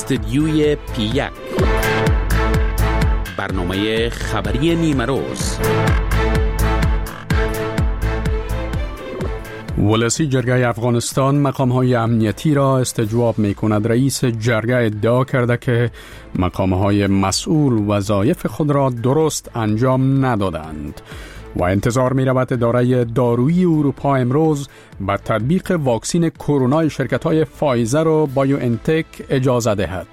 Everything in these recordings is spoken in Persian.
استدیوی پی1 برنامه خبری نیمه روز. ولسی جرگه افغانستان مقام‌های امنیتی را استجواب می‌کند. رئیس جرگه ادعا کرده که مقام‌های مسئول وظایف خود را درست انجام ندادند و انتظار می‌رود اداره دارویی اروپا امروز به تطبیق واکسن کرونا شرکت‌های فایزر و بایو انتک اجازه دهد.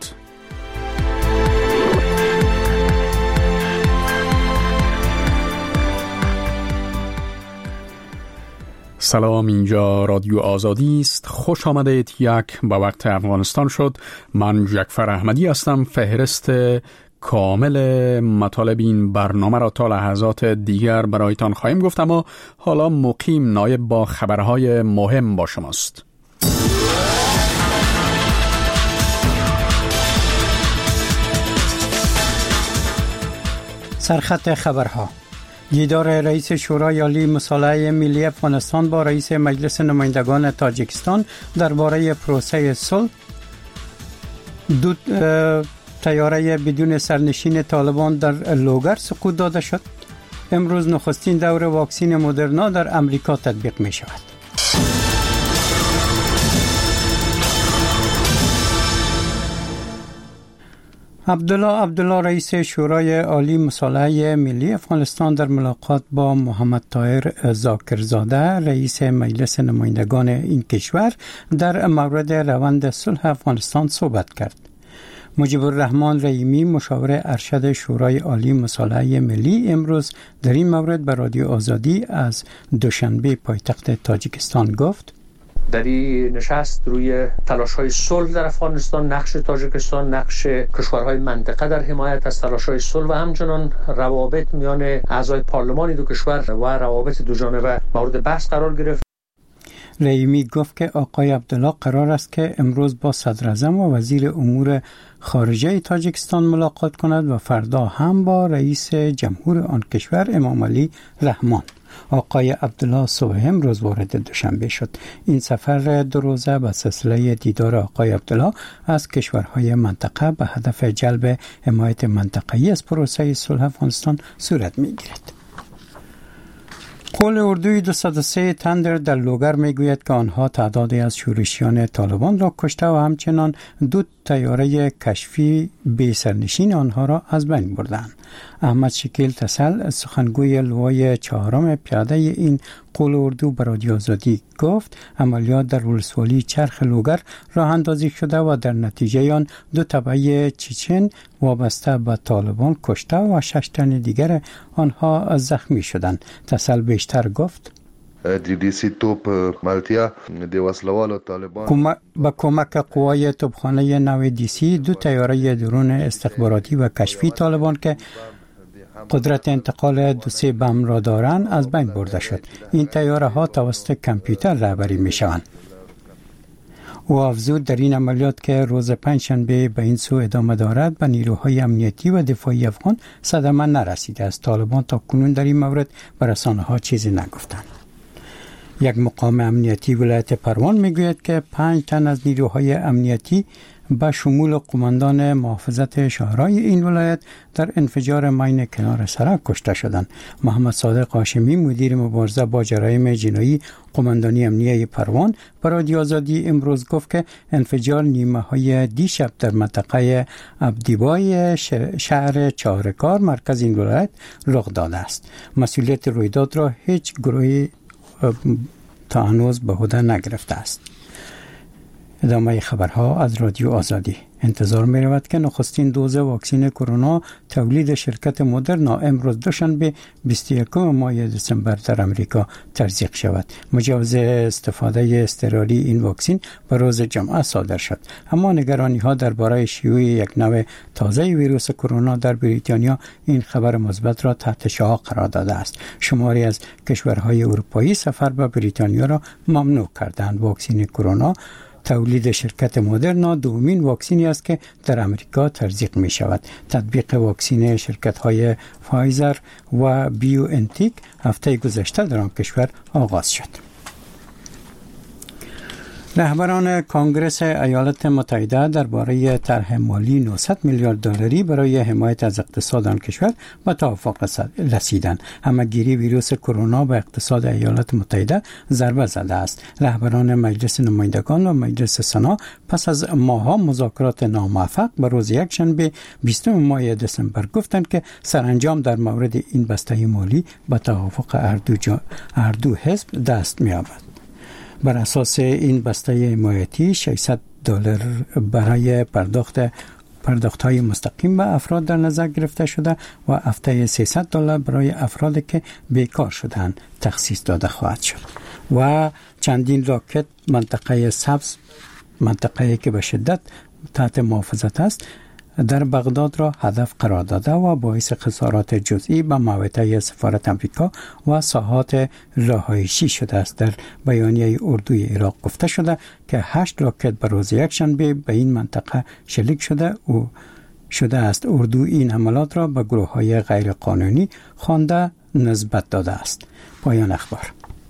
سلام، اینجا رادیو آزادی است. خوش آمدید. یک به وقت افغانستان شد. من جعفر احمدی هستم. فهرست کامل مطالب این برنامه را تا لحظات دیگر برایتان خواهیم گفت، اما حالا مقیم نایب با خبرهای مهم با شماست. سرخط خبرها: دیدار رئیس شورای عالی مصالحه ملی افغانستان با رئیس مجلس نمایندگان تاجیکستان درباره پروسه صلح. دو طیاره بدون سرنشین طالبان در لوگر سقوط داده شد. امروز نخستین دور واکسن مدرنا در امریکا تطبیق می شود. عبدالله رئیس شورای عالی مصالحه ملی افغانستان در ملاقات با محمد طاهر ذاکرزاده رئیس مجلس نمایندگان این کشور در مورد روند صلح افغانستان صحبت کرد. مجیب الرحمن رحیمی مشاور ارشد شورای عالی مصالحه ملی امروز در این مورد به رادیو آزادی از دوشنبه پایتخت تاجیکستان گفت: در این نشست روی تلاش‌های صلح در افغانستان، نقش تاجیکستان، نقش کشورهای منطقه در حمایت از تلاش‌های صلح و همچنان روابط میان اعضای پارلمان دو کشور و روابط دوجانبه مورد بحث قرار گرفت. رحیمی گفت که آقای عبدالله قرار است که امروز با صدراعظم و وزیر امور خارجه تاجیکستان ملاقات کند و فردا هم با رئیس جمهور آن کشور امام علی رحمان. آقای عبدالله صبح امروز وارد دوشنبه شد. این سفر 2 روزه به سلسله دیدار آقای عبدالله از کشورهای منطقه به هدف جلب حمایت منطقه‌ای از پروسه صلح افغانستان صورت می‌گیرد. قول اردوی 203 تندر در لوگر میگوید که آنها تعدادی از شورشیان طالبان را کشته و همچنان 2 طیاره کشفی بی سرنشین آنها را از بین بردند. احمد شکیل تسل سخنگوی لوای 4 پیاده این قول اردو به رادیو آزادی گفت عملیات در ولسوالی چرخ لوگر راه اندازی شده و در نتیجه آن 2 تبعه چچن وابسته به طالبان کشته و 6 تن دیگر آنها زخمی شدند. تسل بیشتر گفت: با کمک قوای توپخانه نو دیسی 2 طیاره درون استخباراتی و کشفی طالبان که قدرت انتقال 2-3 بم را دارند از بین برده شد. این طیاره ها توسط کامپیوتر رهبری می شوند. او افزود در این عملیات که روز پنجشنبه به این سو ادامه دارد به نیروهای امنیتی و دفاعی افغان صدمه نرسیده است. طالبان تا کنون در این مورد به رسانه‌ها چیزی نگفتند. یک مقام امنیتی ولایت پروان میگوید که 5 تن از نیروهای امنیتی به شمول قماندان محافظت شهرهای این ولایت در انفجار ماین کنار سرک کشته شدند. محمد صادق هاشمی مدیر مبارزه با جرایم جنایی قماندانی امنیتی پروان به رادیو آزادی امروز گفت که انفجار نیمه‌های دیشب در منطقه عبدیبای شهر چهارکار مرکز این ولایت رخ داده است. مسئولیت رویداد را هیچ گروهی تا هنوز به عهده نگرفته است. ادامه خبرها از رادیو آزادی. انتظار می رود که نخستین دوز واکسن کرونا تولید شرکت مدرنا امروز دوشنبه 21 ماه دسامبر در امریکا تزریق شود. مجوز استفاده اضطراری این واکسن به روز جمعه صادر شد، اما نگرانی ها درباره شیوع یک نوع تازه ویروس کرونا در بریتانیا این خبر مثبت را تحت شعاع قرار داده است. شماری از کشورهای اروپایی سفر به بریتانیا را ممنوع کردند. واکسن کرونا تولید شرکت مدرنا دومین واکسنی است که در امریکا تزریق می شود. تطبیق واکسن شرکت های فایزر و بیو انتیک هفته گذشته در آن کشور آغاز شد. رهبران کانگرس ایالات متحده درباره طرح مالی 900 میلیارد دلاری برای حمایت از اقتصاد آن کشور به توافق رسیدند. همه‌گیری ویروس کرونا به اقتصاد ایالات متحده ضربه زده است. رهبران مجلس نمایندگان و مجلس سنا پس از ماه‌ها مذاکرات ناموفق به روز یکشنبه 20 ماه دسامبر گفتند که سرانجام در مورد این بسته مالی به توافق هر دو حزب دست می‌یابد. بر اساس این بسته حمایتی $600 برای پرداخت‌های مستقیم به افراد در نظر گرفته شده و هفته $300 برای افرادی که بیکار شدند تخصیص داده خواهد شد. و چندین راکت منطقه سبز، منطقه‌ای که به شدت تحت محافظت است، در بغداد را هدف قرار داده و باعث خسارات جزئی به محوطه سفارت آمریکا و ساحات رهایشی شده است. در بیانیه اردوی عراق گفته شده که 8 راکت به روز یکشنبه به این منطقه شلیک شده است. اردو این حملات را به گروه‌های غیر قانونی خوانده نسبت داده است. پایان اخبار.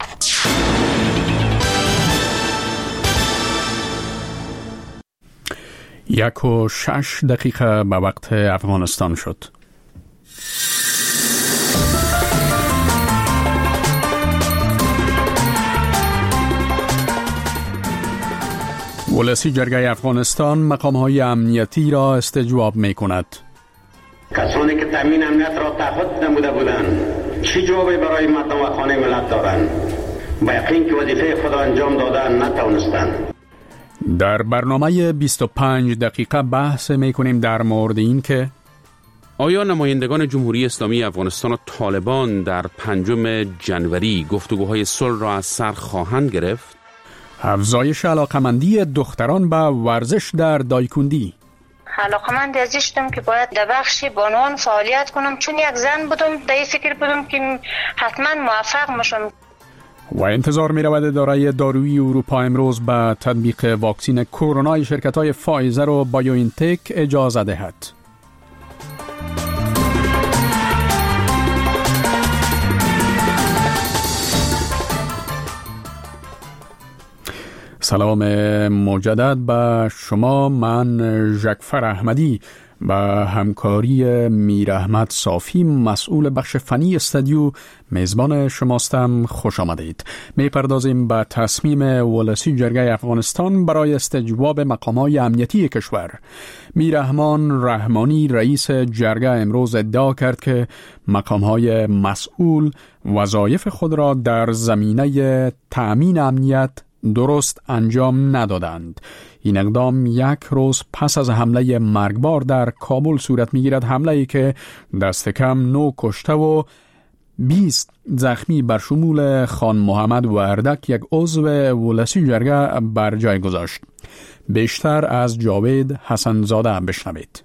1:06 به وقت افغانستان شد. ولسی جرگه افغانستان مقام‌های امنیتی را استجواب می‌کند. کسانی که تامین امنیت را تعهد نموده بودند چه جوابی برای مردم و خانه ملت دارند؟ با یقین که وظیفه خود انجام دادن نتوانستند. در برنامه 25 دقیقه بحث می‌کنیم در مورد این که آیا نمایندگان جمهوری اسلامی افغانستان و طالبان در 5 جنوری گفتگوهای صلح را از سر خواهند گرفت؟ افزایش علاقمندی دختران به ورزش در دایکندی. علاقمند ازشتم که باید در بخش بانوان فعالیت کنم، چون یک زن بودم در این فکر بودم که حتما موفق میشم. و انتظار می رود اداره دارویی اروپا امروز به تطبیق واکسین کرونا شرکت‌های فایزر و بایوانتک اجازه دهد. سلام مجدد به شما. من جعفر احمدی با همکاری میر احمد صافی مسئول بخش فنی استودیو میزبان شماستم. خوش آمدید. میپردازیم به تصمیم ولسی جرگه افغانستان برای استجواب مقامات امنیتی کشور. میر رحمانی رئیس جرگه امروز ادعا کرد که مقامات مسئول وظایف خود را در زمینه تأمین امنیت درست انجام ندادند. این اقدام یک روز پس از حمله مرگبار در کابل صورت می‌گیرد، حمله‌ای که دست کم 9 کشته و 20 زخمی بر شمول خان محمد وردک یک عضو ولسی جرگه بر جای گذاشت. بیشتر از جاوید حسنزاده بشنوید.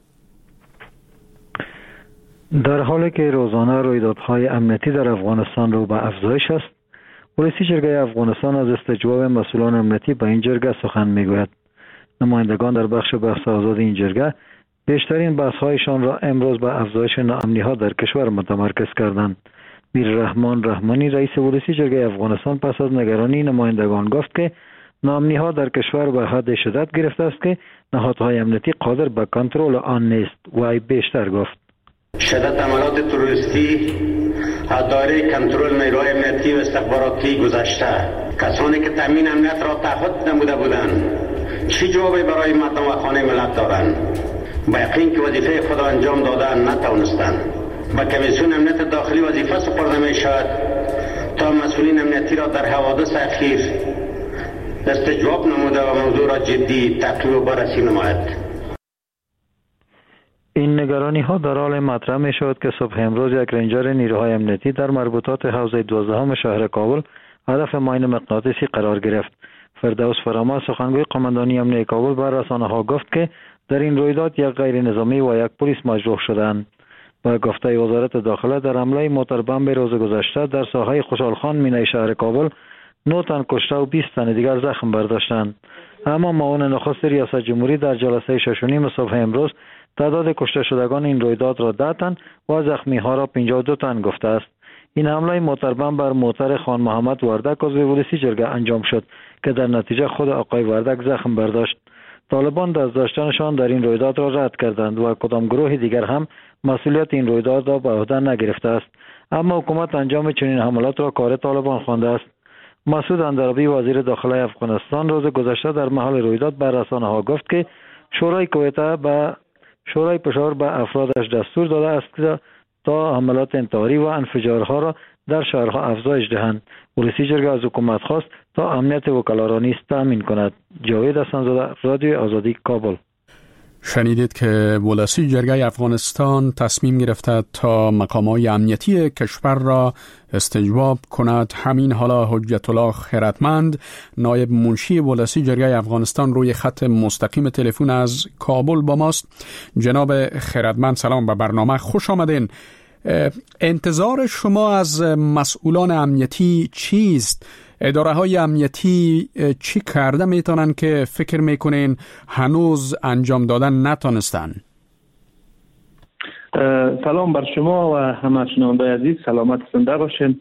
در حالی که روزانه رویدادهای امنیتی در افغانستان رو به افزایش است، ولسی جرگه افغانستان از استجواب مسئولان امنیتی به این جرگه سخن میگوید. نمایندگان در بخش بحث آزاد این جرگه بیشترین بحث‌هایشان را امروز به افزایش ناامنی‌ها در کشور متمرکز کردند. میر رحمانی رئیس ولسی جرگه افغانستان پس از نگرانی نمایندگان گفت که ناامنی‌ها در کشور به حد شدت گرفته است که نهادهای امنیتی قادر به کنترل آن نیست. و بیشتر گفت شدت عملات تروریستی از دایره کنترل نیروهای امنیتی و استخباراتی گذشته. کسانی که تامین امنیت را تعهد نموده بودند چه جوابی برای مردم و خانه ملت دارند؟ با یقین که وظیفه خود انجام دادن نتوانستند. با کمیسیون امنیت داخلی وظیفه سپرده می شود تا مسئولین امنیتی را در حوادث اخیر استجواب نموده و موضوع را جدی تعقیب و بررسی نماید. این نگرانی ها در حال مطرح می شود که صبح امروز یک رنجر نیروهای امنیتی در مربوطات حوزه 12 شهر کابل هدف ماین مغناطیسی قرار گرفت. فردوس فرما سخنگوی قماندانی امنیتی کابل بر رسانه ها گفت که در این رویداد یک غیر نظامی و یک پلیس مجروح شدند. با گفته وزارت داخله در حمله موتر بمب روز گذشته در ساحه خوشحالخان مینای شهر کابل 9 تن کشته و 20 تن دیگر زخم برداشتند. اما معاون نخست ریاست جمهوری در جلسه 6:30 صبح امروز تعداد کشته شدگان این رویداد را 10 تن و زخمی ها را 52 تن گفته است. این حمله موتر بمب بر موتر خان محمد وردک عضو ولسی جرگه انجام شد که در نتیجه خود آقای وردک زخم برداشت. طالبان دست‌داشتنشان در این رویداد را رد کردند و کدام گروه دیگر هم مسئولیت این رویداد را به عهده نگرفته است. اما حکومت انجام چنین حملات را کار طالبان خوانده است. مسعود اندرابی وزیر داخلی افغانستان روز گذشته در محل رویداد به رسانه‌ها گفت که شورای کویته به شورای پشاور به افرادش دستور داده است که تا حملات انتحاری و انفجارها را در شهرها افزایش دهند. ولسی جرگه از حکومت خواست تا امنیت وکلا را نیز تامین کند. جاوید حسن‌زاده، رادیو آزادی، کابل. شنیدید که ولسی جرگه افغانستان تصمیم گرفته تا مقامات امنیتی کشور را استجواب کند. همین حالا حجت الله خیرتمند، نایب منشی ولسی جرگه افغانستان، روی خط مستقیم تلفن از کابل با ماست. جناب خیرتمند، سلام به برنامه، خوش آمدین. انتظار شما از مسئولان امنیتی چیست؟ اداره های امنیتی چی کرده میتونن که فکر میکنین هنوز انجام دادن نتونستن؟ سلام بر شما و همه شنونده عزیز، سلامت زنده باشین.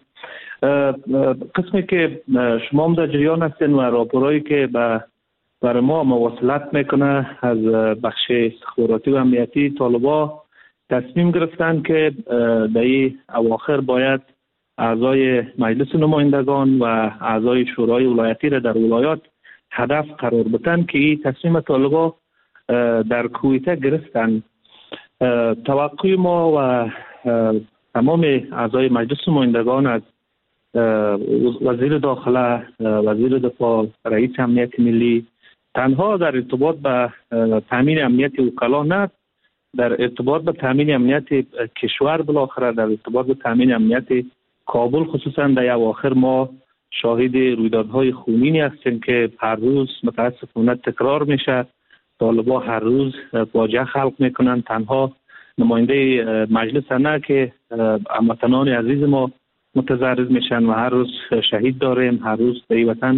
قسمی که شما هم در جریان هستین و راپورایی که بر ما مواصلت میکنه از بخش استخباراتی و امنیتی، طالبان تصمیم گرفتن که در این اواخر باید اعضای مجلس نمایندگان و اعضای شورای ولایتی را در ولایات هدف قرار بدن که این تصمیم طالبان در کویته گرفتن. توقع ما و تمام اعضای مجلس نمایندگان از وزیر داخله، وزیر دفاع، رئیس امنیت ملی، تنها در ارتباط به تامین امنیت وکلا نه، در ارتباط به تامین امنیت کشور، بالاخره در ارتباط به تامین امنیت کابل، خصوصا در اواخر ما شاهد رویدادهای خونینی هستیم که هر روز متاسفانه تکرار میشه. طالبان هر روز فاجعه خلق میکنن. تنها نماینده مجلس نه که هموطنان عزیز ما متضرر میشن و هر روز شهید داریم. هر روز در این وطن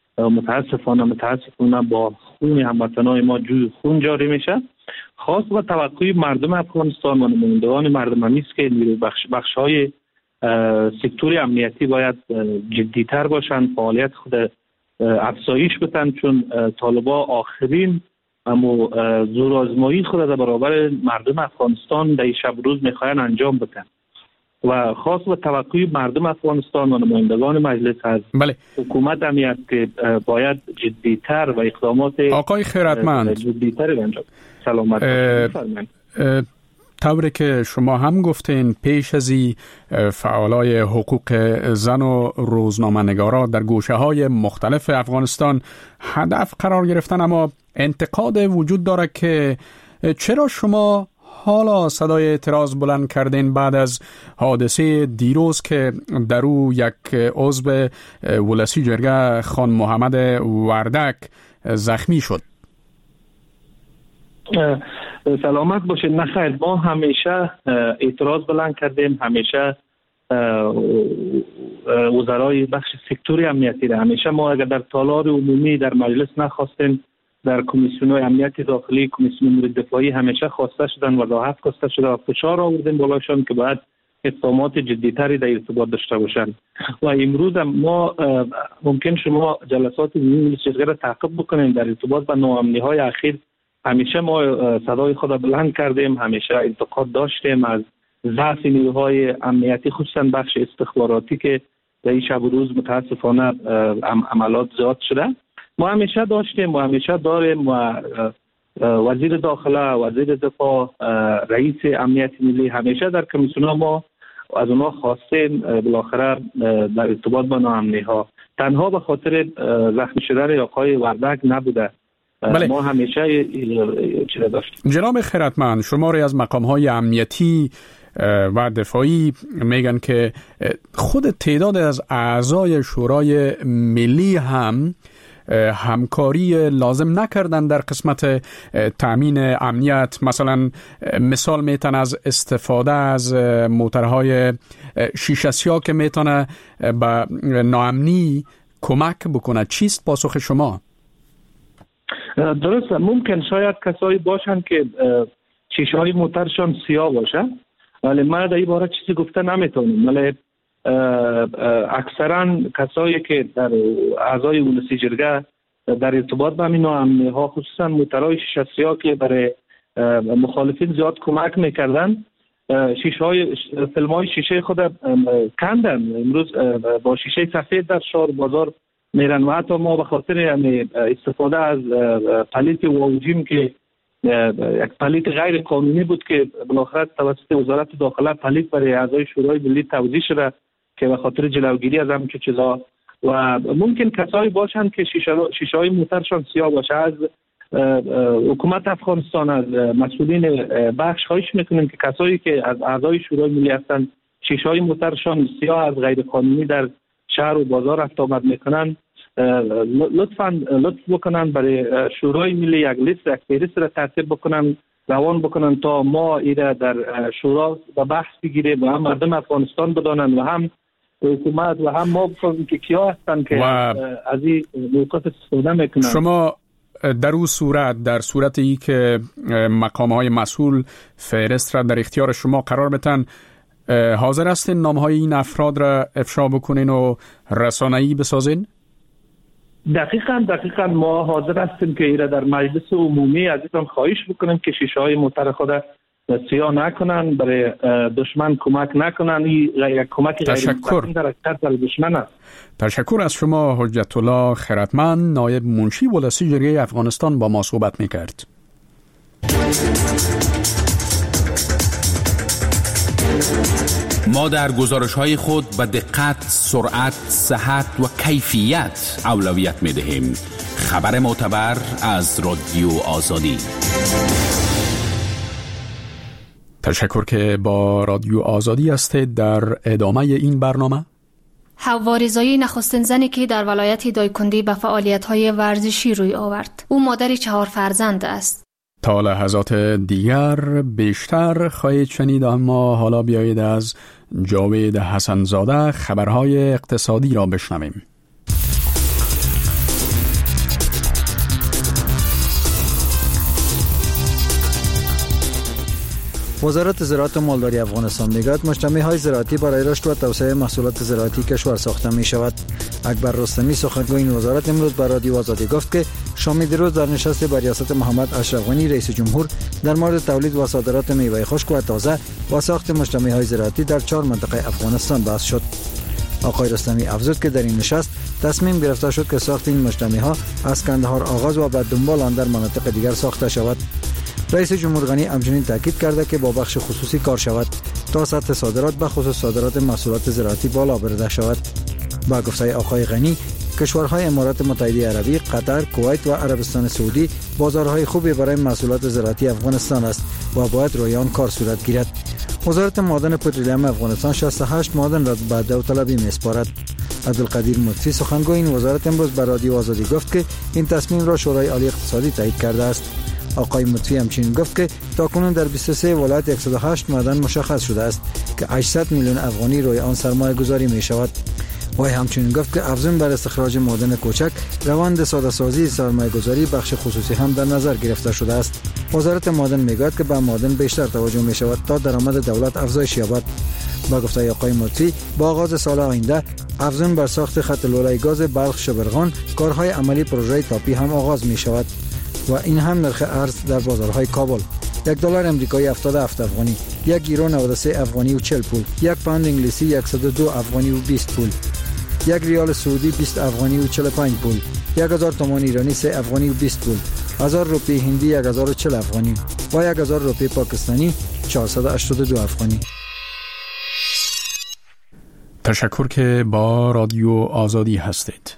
متاسفانه با خون هموطنان ما جوی خون جاری میشه. خاص و توقع مردم افغانستان و نمایندگان مردم است که نیروی بخش‌های سکتور امنیتی باید جدی‌تر باشند، فعالیت خود افزایش بدن، چون طالبان آخرین اما زورآزمایی خود در برابر مردم افغانستان در شب روز میخواین انجام بدن و خاص و توقع مردم افغانستان و نمایندگان مجلس از حکومت همیست که باید جدی‌تر و اقدامات آقای خیرتمند جدی‌تر انجام. سلامت باشید. طوری که شما هم گفتین، پیش از فعالای حقوق زن و روزنامه‌نگارا در گوشه‌های مختلف افغانستان هدف قرار گرفتن، اما انتقاد وجود داره که چرا شما حالا صدای اعتراض بلند کردین بعد از حادثه دیروز که در او یک عضو ولسی جرگه خان محمد وردک زخمی شد؟ سلامت باشید. نخیر، ما همیشه اعتراض بلند کردیم، همیشه وزرای بخش سکتور امنیتی را همیشه ما اگر در تالار عمومی در مجلس نخواستیم، در کمیسیون‌های امنیت داخلی، کمیسیون امور دفاعی همیشه خواسته شدن، وضاحت خواسته شده و فشار آوردیم بالاشان که باید اقدامات جدی‌تری در ارتباط داشته باشند. و امروز ما ممکن شما جلسات عمومی جرگه را تعقیب بکنین. در ارتباط با ناامنی‌های اخیر همیشه ما صدای خود بلند کردیم، همیشه انتقاد داشتیم از ضعف نیروهای امنیتی، خصوصا بخش استخباراتی که در این شب و روز متاسفانه عملات زیاد شده. ما همیشه داشتیم و همیشه داریم و وزیر داخله، وزیر دفاع، رئیس امنیت ملی همیشه در کمیسیون ما از اونها خواستیم بالاخره در ارتباط با ناامنی‌ها، تنها به خاطر زخمی شدن آقای وردک نبوده. بله. ما همیشه چیز داشتیم. جناب خیرتمند، شماری از مقام‌های امنیتی و دفاعی میگن که خود تعداد از اعضای شورای ملی هم همکاری لازم نکردن در قسمت تامین امنیت. مثلا مثال میتونه از استفاده از موترهای شیشه سیاه که میتونه به ناامنی کمک بکنه. چیست پاسخ شما؟ درست، ممکن شاید کسایی باشن که شیشه های موترشان سیاه باشه، ولی من در این باره چیزی گفته نمیتونم. ولی اکثرا کسایی که در اعضای اولسی جرگه در ارتباط با این ناامنی ها، خصوصا موترهای شیشه سیاه که برای مخالفین زیاد کمک میکردن، فیلم های شیشه خود کندن. امروز با شیشه سفید در شهر بازار میرن و حتی ما به خاطر استفاده از پلیت واوجیم که یک پلیت غیر قانونی بود که بالاخره توسط وزارت داخله پلیت برای اعضای شورای ملی توزیع شده که به خاطر جلوگیری از همین چیزا، و ممکن کسایی باشند که شیشه های موترشان سیاه باشه. از حکومت افغانستان، از مسئولین بخش خواهش میکنیم که کسایی که از اعضای شورای ملی هستند شیشه های موترشان سیاه از غیر قانونی در شهر و بازار رفت آمد میکنن، لطف بکنن برای شورای ملی یک لیست، یک فهرست را ترتیب بکنن، روان بکنن تا ما ایره در شورا به بحث بگیریم و هم مردم افغانستان بدانن و هم حکومت و هم ما بفهمیم که کیا هستن که از این موقف استفاده میکنن. شما در اون صورت، در صورتی که مقام‌های مسئول فهرست را در اختیار شما قرار بدن، حاضر هستین نام‌های این افراد را افشا بکنین و رسانه‌ای بسازین؟ دقیقاً ما حاضر هستیم که ایره در مجلس عمومی عزیزان خواهش بکنیم که شیشه های موتر خود سیاه نکنن، برای دشمن کمک نکنن. یک کمک غیر مستقیم در اکثر دشمن است. تشکر از شما حجت الله خیرتمند، نایب منشی ولسی جرگه افغانستان با ما صحبت میکرد. ما در گزارش‌های خود به دقت، سرعت، صحت و کیفیت اولویت می‌دهیم. خبر معتبر از رادیو آزادی. تشکر که با رادیو آزادی هستید. در ادامه این برنامه حوا رضایی نخستین زنی که در ولایت دایکندی به فعالیت‌های ورزشی روی آورد. او مادر 4 فرزند است. تا لحظات دیگر بیشتر خواهید شنید، اما حالا بیایید از جاوید حسنزاده خبرهای اقتصادی را بشنویم. وزارت زراعت و مالداری افغانستان میگوید مجتمع‌های زراعتی برای رشد و توسعه محصولات زراعتی کشور ساخته می شود. اکبر رستمی سخنگوی این وزارت امروز به رادیو آزادی گفت که شام دیروز در نشست با ریاست محمد اشرف غنی رئیس جمهور در مورد تولید و صادرات میوه خشک و تازه و ساخت مجتمع‌های زراعتی در 4 منطقه افغانستان بحث شد. آقای رستمی افزود که در این نشست تصمیم گرفته شد که ساخت این مجتمع‌ها از کندهار آغاز و بعد دنبال آن در مناطق دیگر ساخته شود. رئیس جمهور غنی همچنین تاکید کرده که با بخش خصوصی کار شود تا سطح صادرات به خصوص صادرات محصولات زراعتی بالا برده شود. با گفته آقای غنی، کشورهای امارات متحده عربی، قطر، کویت و عربستان سعودی بازارهای خوبی برای محصولات زراعتی افغانستان است و باید روی آن کار صورت گیرد. وزارت معدن پترولیم افغانستان 68 معدن را به داوطلبی می‌سپارد. عبدالقدیر مطفی سخنگوی این وزارت امروز به رادیو آزادی گفت که این تصمیم را شورای عالی اقتصادی تایید کرده است. آقای مطفی همچنین گفت که تاکنون در 23 ولایت 108 معدن مشخص شده است که 800 میلیون افغانی روی آن سرمایه گذاری می شود. وی همچنین گفت که افزون بر استخراج معدن کوچک، روند ساده سازی سرمایه گذاری بخش خصوصی هم در نظر گرفته شده است. وزارت معدن میگوید که به معدن بیشتر توجه می شود تا درآمد دولت افزایش یابد. با گفته آقای مطفی، با آغاز سال آینده افزون بر ساخت خط لوله گاز بلخ شبرغان، کارهای عملی پروژه تاپی هم آغاز می شود و این هم نرخ ارز در بازارهای کابل. $1 امریکایی 77 افغانی، 1 یورو 93 افغانی و 40 پول، 1 پوند انگلیسی 102 افغانی و 20 پول، 1 ریال سعودی 20 افغانی و 45 پول، 1000 تومان ایرانی 3 افغانی و 20 پول، 1000 روپیه هندی 1040 افغانی و 1000 روپیه پاکستانی 482 افغانی. تشکر که با رادیو آزادی هستید.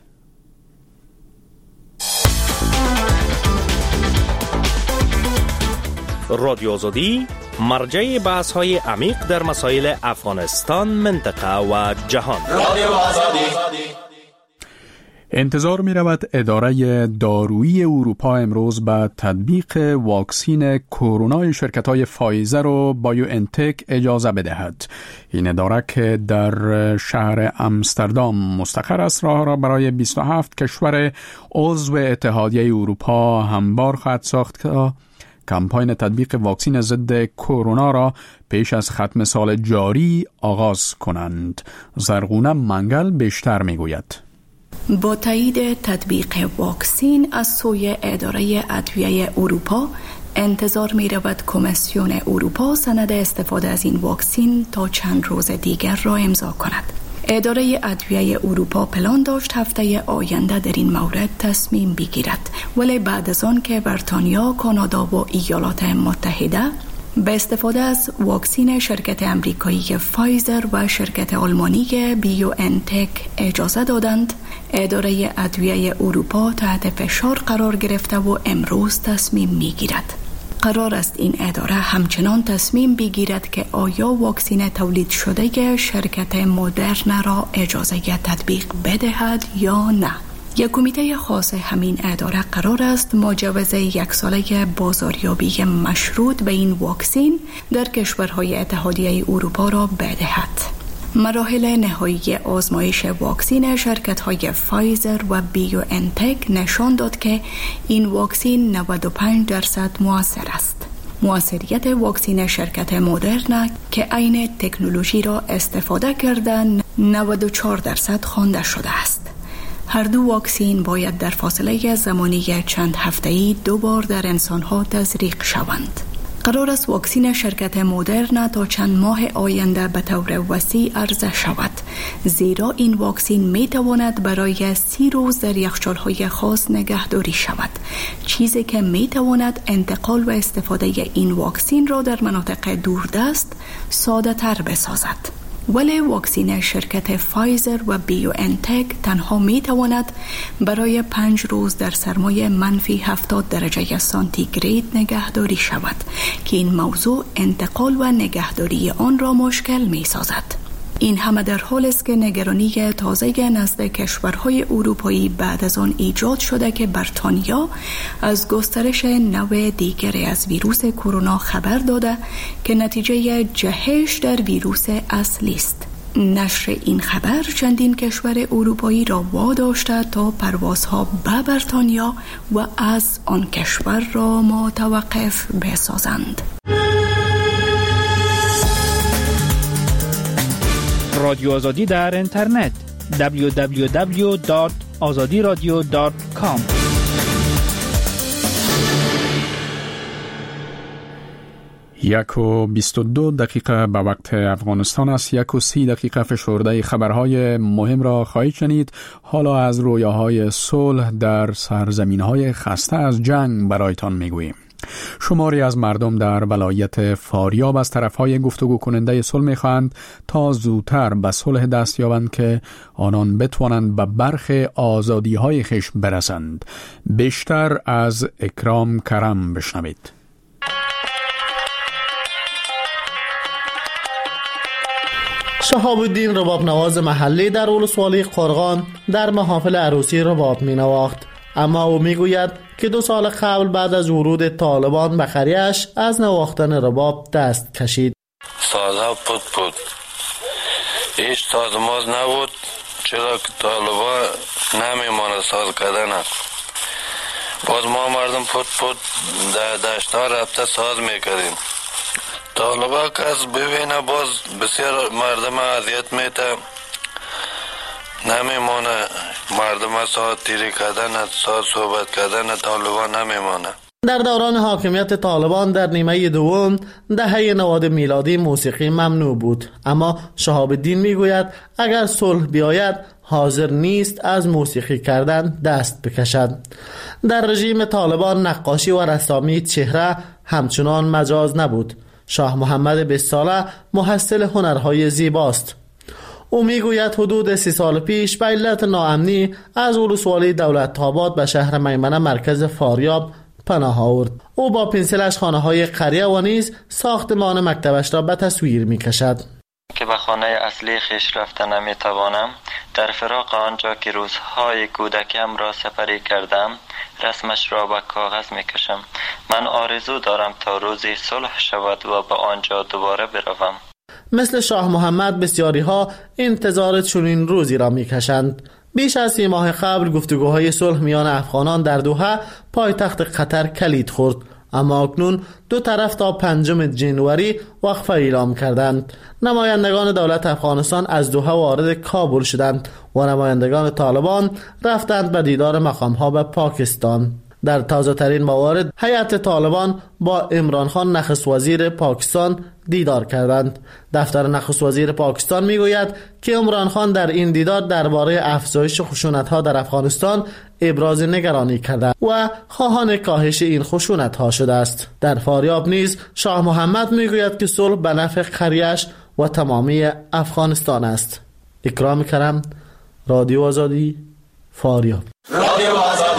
رادیو آزادی مرجع بحث‌های عمیق در مسائل افغانستان، منطقه و جهان. رادیو آزادی. انتظار می رود اداره دارویی اروپا امروز به تطبیق واکسین کرونا شرکت‌های فایزر و بایو انتک اجازه بدهد. این اداره که در شهر امستردام مستقر است، راه را برای 27 کشور عضو اتحادیه اروپا هموار خواهد ساخت کمپاین تطبیق واکسن ضد کرونا را پیش از ختم سال جاری آغاز کنند. زرغونه منگل بیشتر میگوید. با تایید تطبیق واکسن از سوی اداره ادویه اروپا، انتظار می رود کمیسیون اروپا سند استفاده از این واکسن تا چند روز دیگر را امضا کند. اداره ادویه اروپا پلان داشت هفته آینده در این مورد تصمیم بگیرد، ولی بعد از آن که بریتانیا، کانادا و ایالات متحده به استفاده از واکسن شرکت امریکایی فایزر و شرکت آلمانی بیو انتک اجازه دادند، اداره ادویه اروپا تحت فشار قرار گرفته و امروز تصمیم میگیرد. قرار است این اداره همچنان تصمیم بگیرد که آیا واکسن تولید شده شرکت مدرن را اجازه تطبیق بدهد یا نه. یک کمیته خاص همین اداره قرار است مجوز 1 ساله بازاریابی مشروط به این واکسن در کشورهای اتحادیه اروپا را بدهد. مراحل نهایی آزمایش واکسن شرکت‌های فایزر و بیو انتک نشان داد که این واکسن 95% مؤثر است. مؤثریت واکسن شرکت مدرن که عین تکنولوژی را استفاده کردن 94% خوانده شده است. هر دو واکسن باید در فاصله زمانی چند هفته‌ای 2 بار در انسان‌ها تزریق شوند. قرار است واکسن شرکت مدرن تا چند ماه آینده به طور وسیع عرضه شود، زیرا این واکسن می تواند برای 30 روز در یخچال‌های خاص نگهداری شود، چیزی که می تواند انتقال و استفاده این واکسن را در مناطق دوردست ساده تر بسازد. ولی واکسن شرکت فایزر و بیو انتک تنها می تواند برای 5 روز در سرمای -70 درجه سانتیگراد نگهداری شود که این موضوع انتقال و نگهداری آن را مشکل می سازد. این همه در حال است که نگرانی تازه نزد کشورهای اروپایی بعد از آن ایجاد شده که بریتانیا از گسترش نوع دیگری از ویروس کرونا خبر داده که نتیجه جهش در ویروس اصلی است. نشر این خبر چندین کشور اروپایی را واداشته تا پروازها به بریتانیا و از آن کشور را متوقف بسازند. رادیو آزادی در اینترنت www.azadiradio.com 1:22 دقیقه به وقت افغانستان است. 1:30 دقیقه فشرده خبرهای مهم را خواهید شنید. حالا از رویاهای صلح در سرزمینهای خسته از جنگ برایتان میگوییم. شماری از مردم در ولایت فاریاب از طرفهای گفتگو کننده صلح می‌خواهند تا زودتر به صلح دست یابند که آنان بتوانند به برخی آزادی‌های خویش برسند. بیشتر از اکرام کرم بشنوید. شهاب الدین رباب نواز محلی در ولسوالی قرغان در محافل عروسی رباب می‌نواخت، اما او میگوید که 2 سال قبل بعد از ورود طالبان به قریه‌اش از نواختن رباب دست کشید. سازها بود هیچ سازماز نبود، چرا که طالبان نمیمانه ساز کردن. باز ما مردم بود در دشتان رفته ساز میکردیم. طالبان کس ببینه باز بسیار مردم اذیت میته، نمیمانه مردم ساز تیری کردن، ساز صحبت کردن طالبان نمیمانه. در دوران حاکمیت طالبان در نیمه دوم دهه 90 میلادی موسیقی ممنوع بود، اما شهاب الدین میگوید اگر صلح بیاید حاضر نیست از موسیقی کردن دست بکشد. در رژیم طالبان نقاشی و رسامی چهره همچنان مجاز نبود. شاه محمد 20 ساله محصل هنرهای زیباست. او میگوید حدود 30 سال پیش به علت ناامنی از ولسوالی دولت‌آباد به شهر میمنه مرکز فاریاب پناه آورد. او با پنسلش خانه‌های قریه و نیز ساختمان مکتبش را به تصویر می‌کشد. که به خانه اصلی خویش رفته نمی‌توانم، در فراق آنجا که روزهای کودکیم را سپری کردم رسمش را به کاغذ می‌کشم. من آرزو دارم تا روزی صلح شود و به آنجا دوباره بروم. مثل شاه محمد بسیاری ها انتظار چنین روزی را می‌کشند. بیش از 3 ماه قبل گفتگوهای صلح میان افغانان در دوحه پایتخت قطر کلید خورد، اما اکنون دو طرف تا 5 جنوری وقفه اعلام کردند. نمایندگان دولت افغانستان از دوحه وارد کابل شدند و نمایندگان طالبان رفتند به دیدار مقام‌ها به پاکستان. در تازه ترین موارد هیئت طالبان با عمران خان نخست وزیر پاکستان دیدار کردند. دفتر نخست وزیر پاکستان میگوید که عمران خان در این دیدار درباره افزایش خشونت‌ها در افغانستان ابراز نگرانی کرده و خواهان کاهش این خشونت‌ها شده است. در فاریاب نیز شاه محمد میگوید که صلح به نفع قریش و تمامی افغانستان است. اکرام کرم، رادیو آزادی، فاریاب. رادیو آزادی.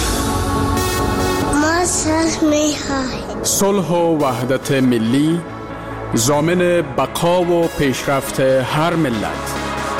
صلح و وحدت ملی ضامن بقا و پیشرفت هر ملت.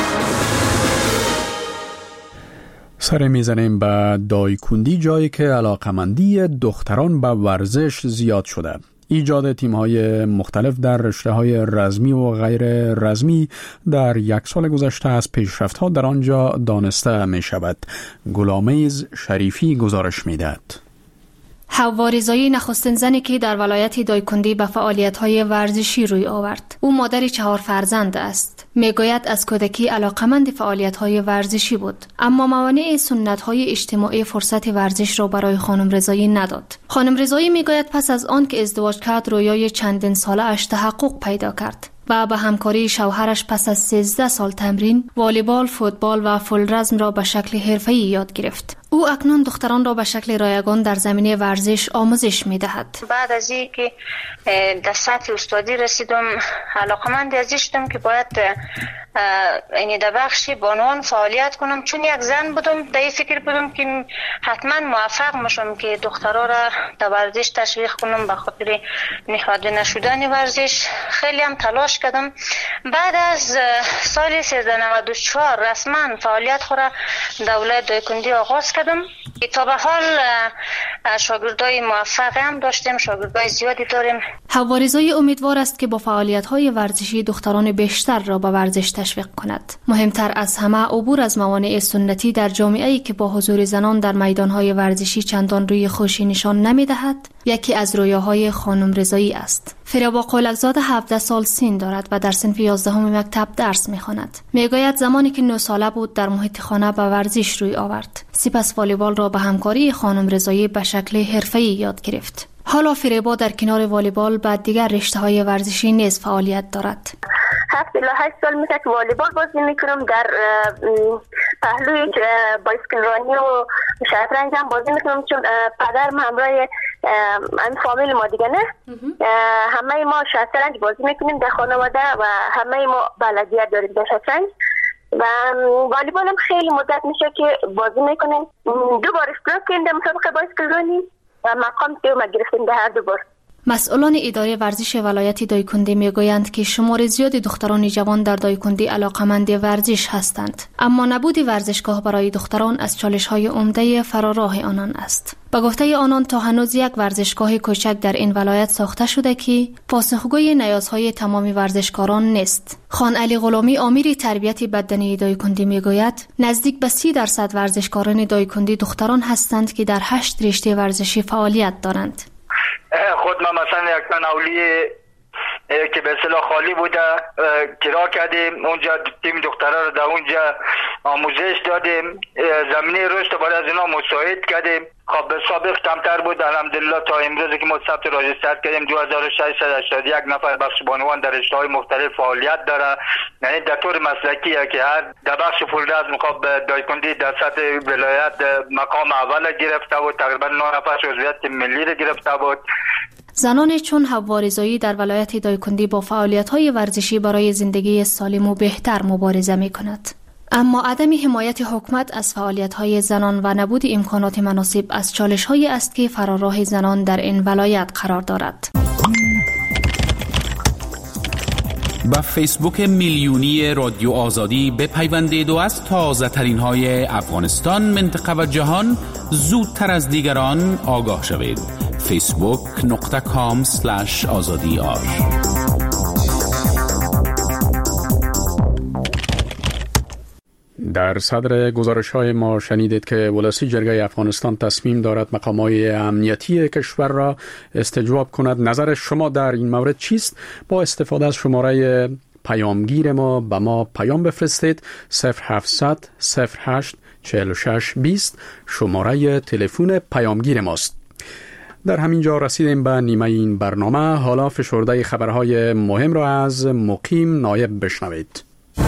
سر میزنیم به دایکندی، جایی که علاقمندی دختران به ورزش زیاد شده. ایجاد تیم‌های مختلف در رشته‌های رزمی و غیر رزمی در 1 سال گذشته از پیشرفت‌ها در آنجا دانسته می‌شود. غلامیز شریفی گزارش می‌دهد. حوا رضایی نخستین زنی که در ولایت دایکندی به فعالیت‌های ورزشی روی آورد. او مادر 4 فرزند است. میگوید از کودکی علاقمند فعالیت‌های ورزشی بود، اما موانع سنت‌های اجتماعی فرصت ورزش را برای خانم رضایی نداد. خانم رضایی میگوید پس از آن که ازدواج کرد رویای چندین ساله اش تحقق پیدا کرد و به همکاری شوهرش پس از 13 سال تمرین والیبال، فوتبال و فولرزم را به شکل حرفه‌ای یاد گرفت. او اکنون دختران را به شکل رایگان در زمینه ورزش آموزش می‌دهد. بعد از اینکه در سطح استادی رسیدم، علاقمند از این شدم که باید یعنی در بخش بانوان فعالیت کنم، چون یک زن بودم در این فکر بودم که حتما موفق میشم که دخترها را در ورزش تشویق کنم. به خاطر نهاده نشدن ورزش خیلی هم تلاش کردم. بعد از سال 1394 رسما فعالیت خود را در ولایت دایکندی آغاز کردم. تا به حال شاگردای موفق هم داشتیم، شاگردای زیادی داریم. حوا رضایی امیدوار است که با فعالیت‌های ورزشی دختران بیشتر را به ورزش تشویق کند. مهمتر از همه عبور از موانع سنتی در جامعه‌ای که با حضور زنان در میدان‌های ورزشی چندان روی خوشی نشان نمی‌دهد، یکی از رویاهای خانم رضایی است. فریبا قولکزاده 17 سال سن دارد و در صنف 11 مکتب درس می‌خواند. میگوید زمانی که 9 ساله بود در محیط خانه به ورزش روی آورد. سپس والیبال را به همکاری خانم رضایی به شکل حرفه‌ای یاد گرفت. حالا فریبا در کنار والیبال با دیگر رشته‌های ورزشی نیز فعالیت دارد. 7 الی 8 سال میشه که والیبال بازی میکنم. در پهلوی بایسکل رانی و شطرنج هم بازی میکنم، چون پدرم همراه این فامیل ما دیگه نه همه ما شطرنج بازی میکنیم در خانواده و همه ما بلدیت داریم در شطرنج. و والیبال هم خیلی مدت میشه که بازی میکنیم. 2 بار اشتراک کردیم در مسابقه بایسکل رانی و مقام دوم گرفتیم در هر 2 بار. مسئولان اداره ورزش ولایت دایکندی میگویند که شمار زیادی دختران جوان در دایکندی علاقمند ورزش هستند، اما نبود ورزشگاه برای دختران از چالش‌های عمده فراراه آنان است. با گفته آنان تا هنوز یک ورزشگاه کوچک در این ولایت ساخته شده که پاسخگوی نیازهای تمام ورزشکاران نیست. خان علی غلامی امیر تربیت بدنی دایکندی میگوید نزدیک به 30% ورزشکاران دایکندی دختران هستند که در 8 رشته ورزشی فعالیت دارند. خود ما مثلا یک تناولی که به اصطلاح خالی بوده کرا کردیم، اونجا تیم دخترها رو در اونجا آموزش دادیم، زمینه رشد برای از اینا مساعد کردیم. خب به سابق کمتر بود، الحمدلله تا امروز که ما ثبت راجستر کردیم 2681 نفر بخش بانوان در رشته‌های مختلف فعالیت داره. یعنی در طور مسلکیه که هر در بخش فولرزم خب دایکندی در سطح ولایت مقام اول گرفته بود، تقریبا 9 نفر عضویت ملی رو گرفته بود. زنان چون حوا رضایی در ولایت دایکندی با فعالیت‌های ورزشی برای زندگی سالم و بهتر مبارزه می‌کند. اما عدم حمایت حکومت از فعالیت‌های زنان و نبود امکانات مناسب از چالش‌هایی است که فراراه زنان در این ولایت قرار دارد. با فیسبوک میلیونی رادیو آزادی بپیوندید و از تازه ترین های افغانستان، منطقه و جهان زودتر از دیگران آگاه شوید. facebook.com/azadiar. در صدر گزارش‌های ما شنیدید که ولسی جرگه افغانستان تصمیم دارد مقام‌های امنیتی کشور را استجواب کند. نظر شما در این مورد چیست؟ با استفاده از شماره پیامگیر ما به ما پیام بفرستید. 0700 08 46 20 شماره تلفن پیامگیر ماست. در همین جا رسیدیم به نیمه این برنامه. حالا فشرده خبرهای مهم را از مقیم نایب بشنوید.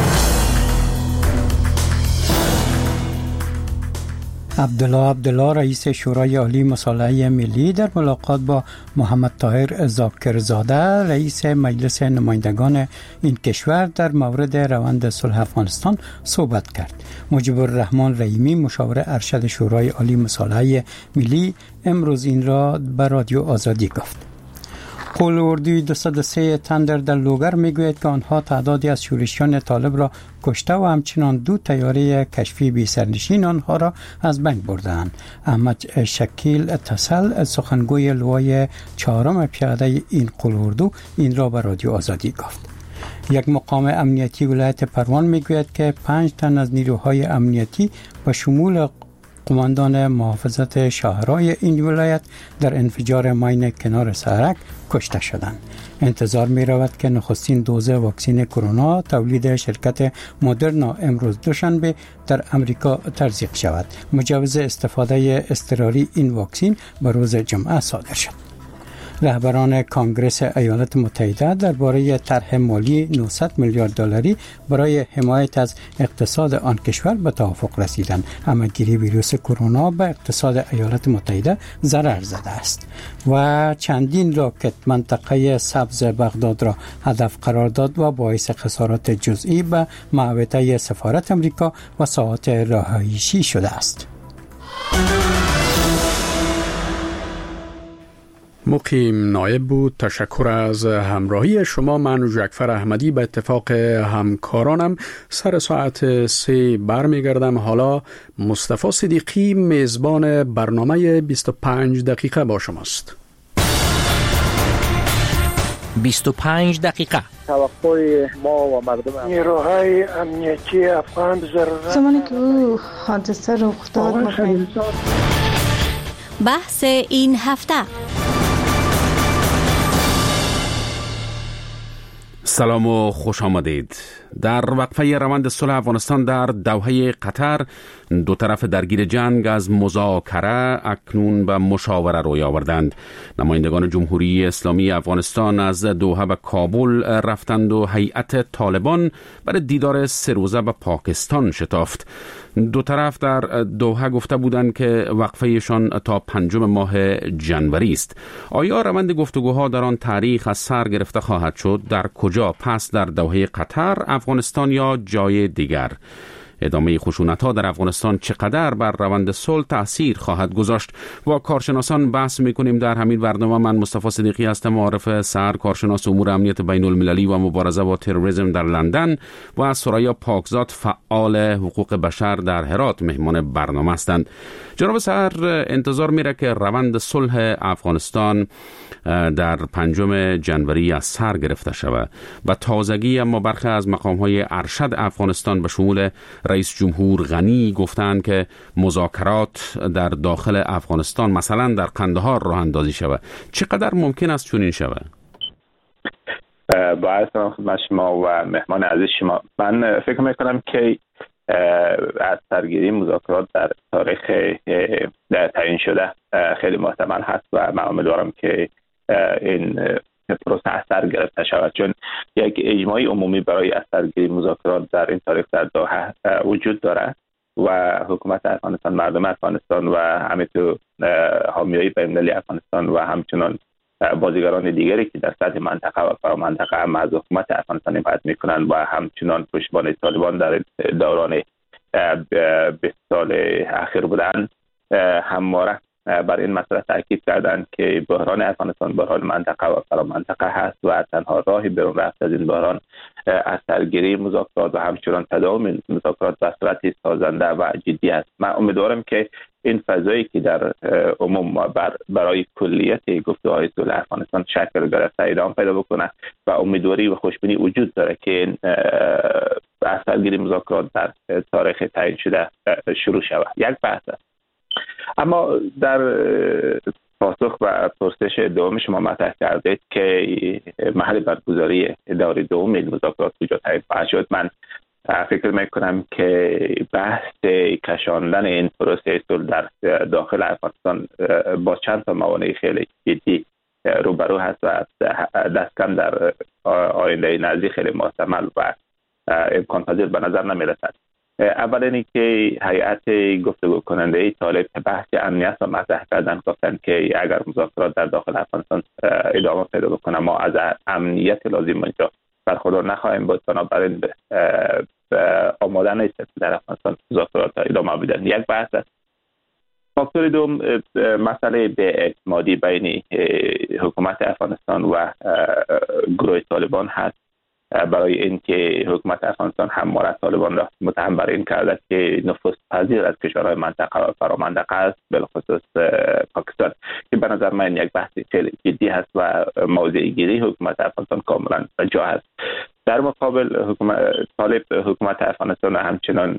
عبدالله رئیس شورای عالی مصالحه ملی در ملاقات با محمد طاهر ذاکرزاده رئیس مجلس نمایندگان این کشور در مورد روند صلح افغانستان صحبت کرد. مجیب الرحمن رحیمی مشاور ارشد شورای عالی مصالحه ملی امروز این را به رادیو آزادی گفت. قول اردوی 203 تندر در لوگر میگوید که آنها تعدادی از شورشیان طالب را کشته و همچنان 2 طیاره کشفی بی سرنشین آنها را از بین بردند. احمد شکیل اتصال سخنگوی لوای 4 پیاده این قول اردو این را به رادیو آزادی گفت. یک مقام امنیتی ولایت پروان میگوید که 5 تن از نیروهای امنیتی به شمول قماندان محافظت شهرهای این ولایت در انفجار ماین کنار سرک کشته شدند. انتظار می رود که نخستین دوز واکسن کرونا تولید شرکت مدرنا امروز دوشنبه در امریکا تزریق شود. مجوز استفاده اضطراری این واکسن به روز جمعه صادر شد. رهبران کانگرس ایالات متحده درباره طرح مالی 900 میلیارد دلاری برای حمایت از اقتصاد آن کشور به توافق رسیدند. همه‌گیری ویروس کرونا به اقتصاد ایالات متحده ضرر زده است و چندین راکت منطقه سبز بغداد را هدف قرار داد و باعث خسارات جزئی به محوطه سفارت امریکا و ساحات رهایشی شده است. مقیم نایب بود. تشکر از همراهی شما. من جعفر احمدی به اتفاق همکارانم سر ساعت 3 برمیگردم. حالا مصطفی صدیقی میزبان برنامه 25 دقیقه با شماست. 25 دقیقه توقع ما و مردم نیروهای امنیتی افغان ضرورت زمانی که او حادثه رخ داد بحث این هفته. سلام و خوش آمدید. در وقفه روند صلح افغانستان در دوحه قطر 2 طرف درگیر جنگ از مذاکره اکنون به مشاوره روی آوردند. نمایندگان جمهوری اسلامی افغانستان از دوحه به کابل رفتند و هیئت طالبان برای دیدار 3 روزه به پاکستان شتافت. 2 طرف در دوحه گفته بودند که وقفهشان تا 5 ماه جنوری است. آیا روند گفتگوها در آن تاریخ از سر گرفته خواهد شد؟ در کجا؟ پس در دوحه قطر، افغانستان یا جای دیگر؟ ادامه خشونت‌ها در افغانستان چقدر بر روند صلح تأثیر خواهد گذاشت؟ با کارشناسان بحث می‌کنیم در همین برنامه. من مصطفی صدیقی هستم، معارف سر کارشناس امور امنیت بین المللی و مبارزه با تروریسم در لندن و سرایا پاکزاد فعال حقوق بشر در هرات مهمان برنامه هستند. جناب سر، انتظار میره که روند صلح افغانستان در 5 جنوری از سر گرفته شود و تازگی اما برخی از مقام‌های ارشد افغانستان به شمول رئیس جمهور غنی گفتند که مذاکرات در داخل افغانستان مثلا در قندهار راه اندازی شود. چقدر ممکن است چنین شود؟ با سلام خدمت شما و مهمان عزیز شما. من فکر میکنم که از سرگیری مذاکرات در تاریخ تعیین شده خیلی محتمل هست و من امیدوارم که این پروسه از سر گرفته شود، چون یک اجماعی عمومی برای از سرگیری مذاکرات در این تاریخ در دوحه وجود دارد و حکومت افغانستان، مردم افغانستان و همینطور حامیای بین‌المللی افغانستان و همچنان بازیگران دیگری که در سطح منطقه و فرامنطقه هم از حکومت افغانستان حمایت میکنند و همچنان پشتیبان طالبان در دوران 20 سال اخیر بودند، همواره بر این مسئله تاکید کردند که بحران افغانستان بحران منطقه و فرامنطقه هست و تنها راهی بیرون رفت از این بحران از سرگیری مذاکرات و همچنان تداوم مذاکرات به صورت سازنده و جدی است. من امیدوارم که این فضایی که در عموم برای کلیت گفتگوهای صلح افغانستان شکل گرفته ادامه پیدا بکنه و امیدواری و خوشبینی وجود داره که این اثرگیری مذاکرات در تاریخ تعیین شده شروع شود. یک بحث است. اما در پاسخ و پرسش دوم شما مطرح کردید که محل برگزاری دور دوم این مذاکرات کجا تعیین خواهد شد. من فکر میکنم که بحث کشاندن این پروسه صلح در داخل افغانستان با چند تا موانع خیلی جدی روبرو هست و دست کم در آینده نزدیک خیلی محتمل و امکان پذیر به نظر نمی رسد. اول اینی که هیئت گفتگو کننده طالب بحث امنیت را مطرح کردن، گفتن که اگر مذاکرات در داخل افغانستان ادامه پیدا بکنه ما از امنیت لازم اینجا برخوردار نخواهیم بود، بنابراین آماده نیست در افغانستان مذاکرات ادامه بدن. یک بحث است. فاکتور دوم مسئله بی‌اعتمادی بین حکومت افغانستان و گروه طالبان هست، برای اینکه حکومت افغانستان همواره طالبان را متهم بر این کرده که نفوذ پذیر از کشورهای منطقه و فرامنطقه است، بالخصوص پاکستان، که به نظر من یک بحث خیلی جدی هست و موضع گیری حکومت افغانستان کاملا جا هست. در مقابل طالب حکومت افغانستان همچنان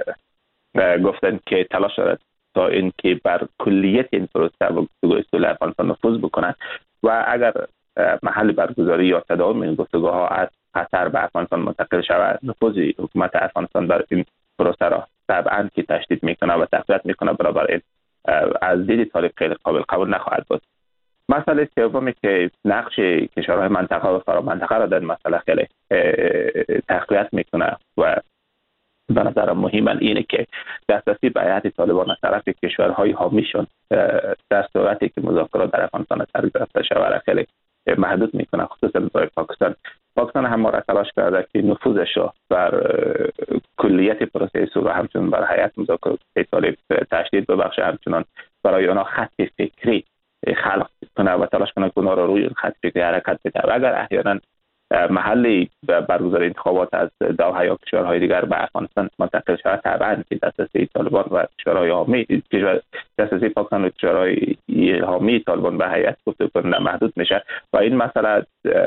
گفتن که تلاش دارد تا اینکه بر کلیت این پروسه و گفتگوهای صلح افغانستان نفوذ بکنند و اگر محل برگزاری یا تداوم این گفتگوها از قطر به افغانستان منتقل شود، نفوذ حکومت افغانستان در این پروسه را طبعا که تشدید میکنه و تقویت میکنه، بنابراین از دید طالب خیلی قابل قبول نخواهد بود. مسئله سومی که نقش کشورهای منطقه و فرامنطقه را در مسئله خیلی تقویت میکنه و به نظر مهماً اینه که دسترسی به هیئت طالبان از طرف کشورهای حامیشون در صورتی که مذاکرات در افغانستان سر گرفته شود خیلی محدود میکنه، خصوصا برای پاکستان. پاکستان همواره تلاش کرده که نفوذش را بر کلیت پروسه صلح همچنان بر هیئت مذاکرات طالب تشدید ببخشه، همچنان برای آنها خط فکری خلق کنه و تلاش کنه که اونها را روی خط فکری حرکت بده. اگر احیانا محلی برگزاری انتخابات از دوحه یا کشورهای دیگر به افغانستان منتقل شود، طبعا که دسترسی طالبان و کشورهای حامی دسترسی پاکستان و کشورهای حامی طالبان به هیئت گفتگو کننده محدود میشه و این مسئله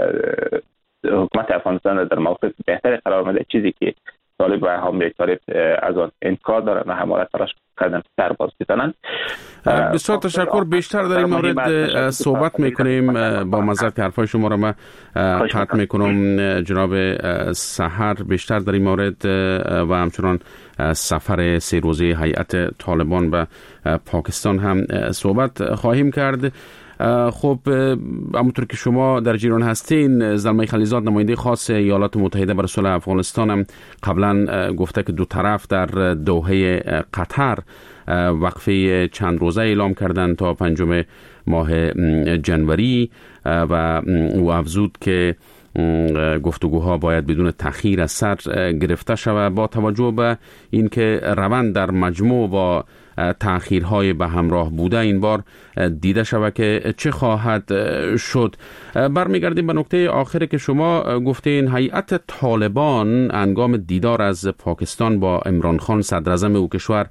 حکومت افغانستان در موقف بهتری قرار میده، چیزی که طالب و حامی طالب از آن انکار دارن و همواره تلاش کردن سر باز بزنن. بسیار تشکر. بیشتر در این مورد صحبت میکنیم. با معذرت که حرفای شما را من قطع میکنم. جناب سحر، بیشتر در این مورد و همچنان سفر 3 روزه هیئت طالبان به پاکستان هم صحبت خواهیم کرد. خب همونطور که شما در جریان هستین، زلمه خلیزاد نماینده خاص ایالات متحده برای صلح افغانستان هم قبلا گفته که دو طرف در دوحه قطر وقفه چند روزه اعلام کردند تا 5 ماه جنوری و او افزود که گفتگوها باید بدون تأخیر از سر گرفته شود با توجه به اینکه روند در مجموع با تأخیرهای به همراه بوده این بار دیده شود که چه خواهد شد. برمیگردیم به نکته آخری که شما گفتین. هیئت طالبان هنگام دیدار از پاکستان با عمران خان صدر اعظم او کشور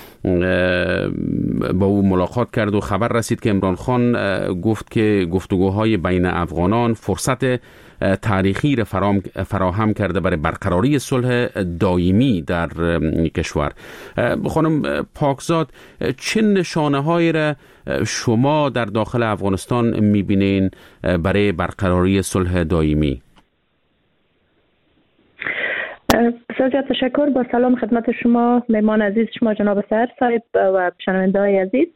با او ملاقات کرد و خبر رسید که عمران خان گفت که گفتگوهای بین افغانان فرصت تاریخی را فراهم کرده برای برقراری صلح دائمی در کشور. خانم پاکزاد، چه نشانه‌هایی را شما در داخل افغانستان می‌بینین برای برقراری صلح دائمی؟ بسیار تشکر. با سلام خدمت شما مهمان عزیز شما جناب سحر صاحب و شنونده‌های عزیز.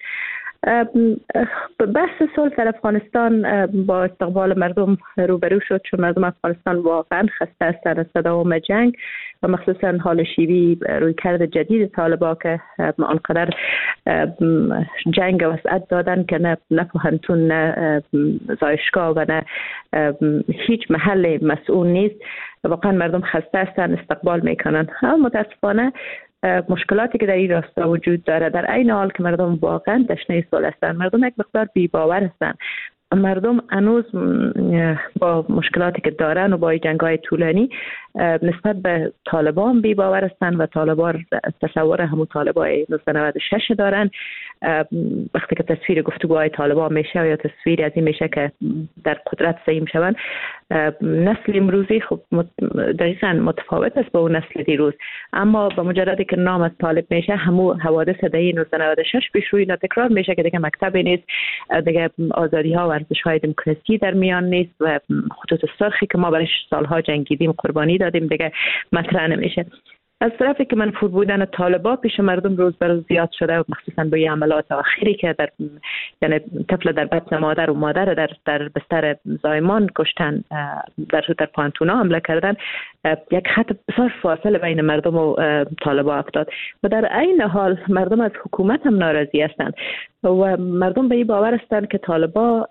بحث صلح در افغانستان با استقبال مردم روبرو شد، چون مردم افغانستان واقعا خسته هستند از تداوم جنگ و مخصوصا حال شیوی رویکرد جدید طالبان که آنقدر جنگ وسعت دادن که نه پوهنتون نه زایشگاه و نه هیچ محل مسئول نیست. واقعا مردم خسته هستند، استقبال میکنن. اما متاسفانه مشکلاتی که در این راستا وجود داره، در عین حال که مردم واقعا تشنه صلح هستند، مردم یک مقدار بی‌باور هستند مردم هنوز با مشکلاتی که دارن و با جنگ‌های طولانی نسبت به طالبان بی باور هستند و طالبان تصور همون طالبای 1996 دارن. وقتی که تصویر گفتگوهای طالبان میشه یا تصویری از این میشه که در قدرت سهیم شوند، نسل امروزی خب دقیقاً متفاوت است با اون نسل دیروز، اما با مجردی که نام از طالب میشه همون حوادث دهه 1996 پیش روی تکرار میشه که دیگه مکتبی نیست، دیگه آزادی ها و ارزش های دموکراسی در میان نیست و خطوط سرخی که ما برای سالها جنگیدیم قربانی دادیم دیگه مطرح نمیشه. از طرفی که منفور بودن طالبان پیش مردم روز به روز زیاد شده و مخصوصا با عملات اخیری که در یعنی طفل در بطن مادر و مادر در بستر زایمان کشتن، در پانتونا حمله کردن، یک خط بسیار فاصله بین مردم و طالبان افتاد و در عین حال مردم از حکومت هم ناراضی هستند و مردم به این باور هستند که طالبان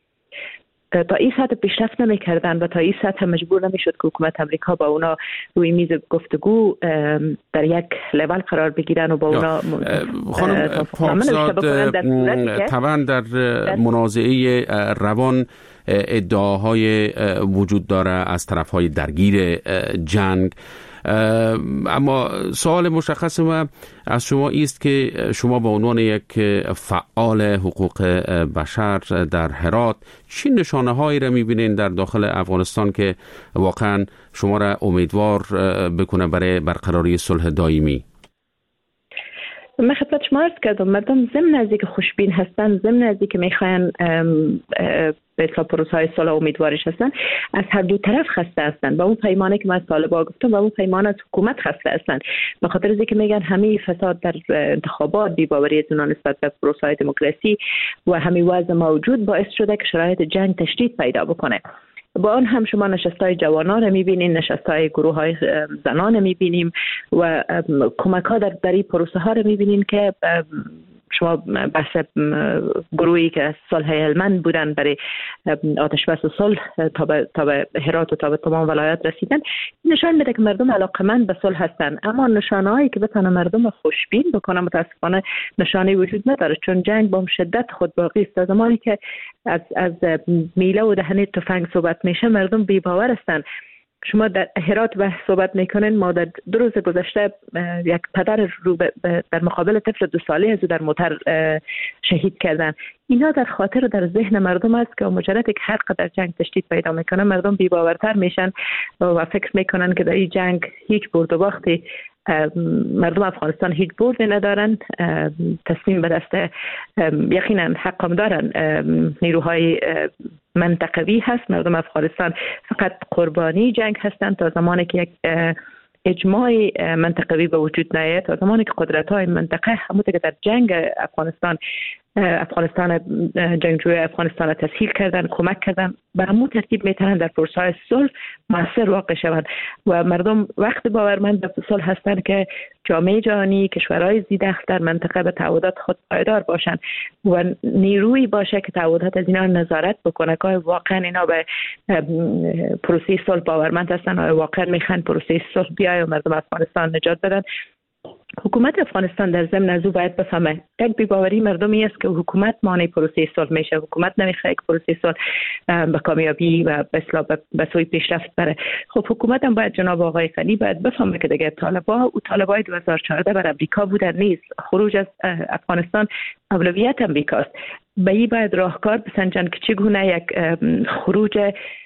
تا این سطح پیشرفت نمی کردن و تا این سطح مجبور نمی شد که حکومت امریکا با اونا روی میز گفتگو در یک لول قرار بگیرن و با اونا خانم پاکزاد طبعا در منازعه روان ادعاهای وجود داره از طرفهای درگیر جنگ، اما سوال مشخص ما از شما است که شما به عنوان یک فعال حقوق بشر در هرات چه نشانه هایی را میبینین در داخل افغانستان که واقعا شما را امیدوار بکنه برای برقراری صلح دائمی؟ من خدمت شما عرض کردم مردم ضمن از اینکه خوشبین هستن، ضمن از اینکه میخواین به اصطلاح پروسه‌های صلح امیدوارش هستن، از هر دو طرف خسته هستن. با اون پیمانی که من از طالبان گفتم و اون پیمان از حکومت خسته هستن، به خاطر اینکه میگن همه فساد در انتخابات، بی‌باوری از اونها نسبت به پروسه‌های دموکراسی و همه وضع موجود باعث شده که شرایط جنگ تشدید پیدا بکنه. با آن هم شما نشستای جوانان رو میبینین، نشستای گروه های زنان رو میبینیم و کمک ها در این پروسه ها رو میبینین که شما بحث گروهی که صلح هلمند بودن برای آتش بس صلح تا به هرات و تا به تمام ولایات رسیدن، نشان میده که مردم علاقمند به صلح هستن، اما نشانه‌هایی که بتونه مردم خوشبین بکنه متاسفانه نشانه وجود نداره، چون جنگ با شدت خود باقی است. زمانی که از میله و دهنه تفنگ صحبت میشه مردم بی باور هستن. شما در هرات بحث صحبت میکنین، ما در 2 روز گذشته یک پدر رو در مقابل طفل 2 ساله از در موتر شهید کردن. اینا در خاطر در ذهن مردم است که مجرد که هر قدر جنگ تشدید پیدا میکنه مردم بی باورتر میشن و فکر میکنن که در این جنگ هیچ برد و باختی مردم افغانستان هیچ بردی ندارن، تصمیم به دست یقینا حقم دارن نیروهای منطقوی هست. مردم افغانستان فقط قربانی جنگ هستند تا زمانی که یک اجماع منطقوی به وجود نیاید، تا زمانی که قدرت‌های منطقه همونطور که در جنگ افغانستان جنگجوی افغانستان تسهیل کردن، کمک کردن، به همون ترتیب میتونن در پروسه‌های صلح مؤثر واقع شوند و مردم وقت باورمند به صلح هستند که جامعه جهانی، کشورهای زیرخت در منطقه به تعهدات خود پایدار باشند و نیرویی باشه که تعهدات از اینا نظارت بکنه که واقعا اینا به پروسه صلح باورمند هستن و واقعا میخوان پروسه صلح بیاید و مردم افغانستان نجات بدن. حکومت افغانستان در ضمن از او باید بفهمه یک بی‌باوری مردمی است که حکومت مانع پروسه صلح میشه، حکومت نمیخواد که پروسه صلح به کامیابی و به سوی پیشرفت بره. خب حکومت هم باید جناب آقای غنی باید بفهمه که دیگه طالبای 2014 بر امریکا بودن نیست، خروج از افغانستان اولویت امریکاست. به این باید راهکار بسنجن که چگونه یک خروج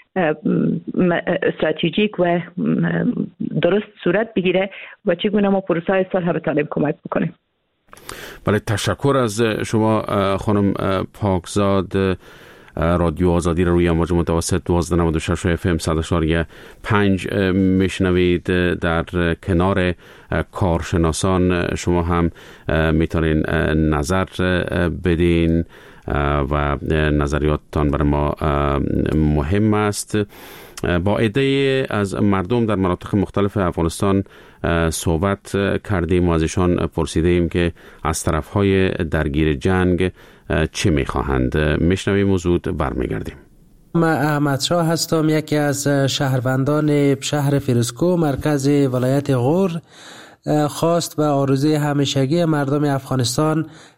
استراتژیک و درست صورت بگیره و چگونه ما پروسه صلح بتونیم کمک بکنیم. بله، تشکر از شما خانم پاکزاد. رادیو آزادی رو روی امواج متوسط 1296 FM 100.5 میشنوید. در کنار کارشناسان شما هم میتونین نظر بدین و نظریاتتان برای ما مهم است. با عده‌ای از مردم در مناطق مختلف افغانستان صحبت کردیم و از ایشان پرسیدیم که از طرف‌های درگیر جنگ چه می‌خواهند. میشنویم و زود برمیگردیم. من احمد شاه هستم، یکی از شهروندان شهر فیروزکوه مرکز ولایت غور. خواست و آرزوی همیشگی مردم افغانستان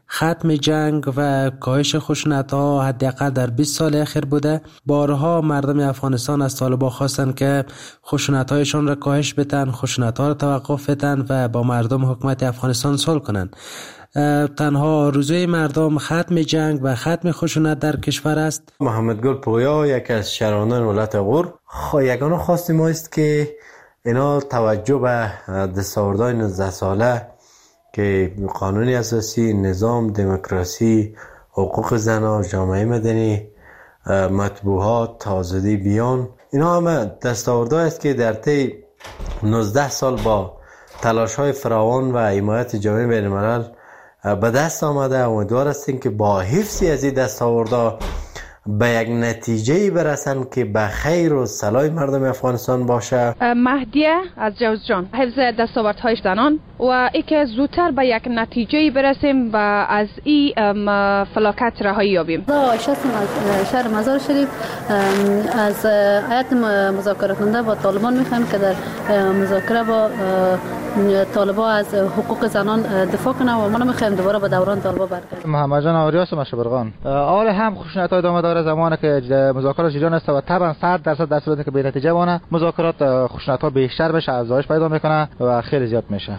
ختم جنگ و کاهش خشونت‌ها حداقل در 20 سال اخیر بوده. بارها مردم افغانستان از طالبان خواستن که خشونت‌هایشان را کاهش بدن، خشونت‌ها را توقف بدن و با مردم حکومت افغانستان صلح کنند. تنها آرزوی مردم ختم جنگ و ختم خشونت در کشور است. محمد گل پویا یکی از شهروندان ولایت غور یگانه خواست ما است که اینا توجه به دستاوردهای 19 ساله که قانون اساسی، نظام دموکراسی، حقوق زنان، جامعه مدنی، مطبوعات، آزادی بیان، اینا همه دستاوردهایی است که در طی 19 سال با تلاش‌های فراوان و حمایت جامعه بین‌الملل به دست آمده. امیدوار هستیم که با حفظ از این دستاوردها به یک نتیجه برسن که به خیر و صلاح مردم افغانستان باشه. مهدیه از جوزجان، حفظ دستاوردهای زنان و ای که زودتر به یک نتیجه برسیم و از این فلاکت رهایی یابیم. عایشه از شهر مزار شریف از هیئت مذاکره کننده با طالبان میخوایم که در مذاکره با طالبان از حقوق زنان دفاع کنه و ما نمیخوایم دوباره به دوران طالبان برگردیم. محمد جان آریاس مشبرغان. اول هم خشونت‌ها ادامه داره زمانی که مذاکرات جریان است و طبعا 100% در صورتی که به نتیجه بونه مذاکرات خشونت‌ها بیشتر بشه، افزایش پیدا میکنه و خیلی زیاد میشه.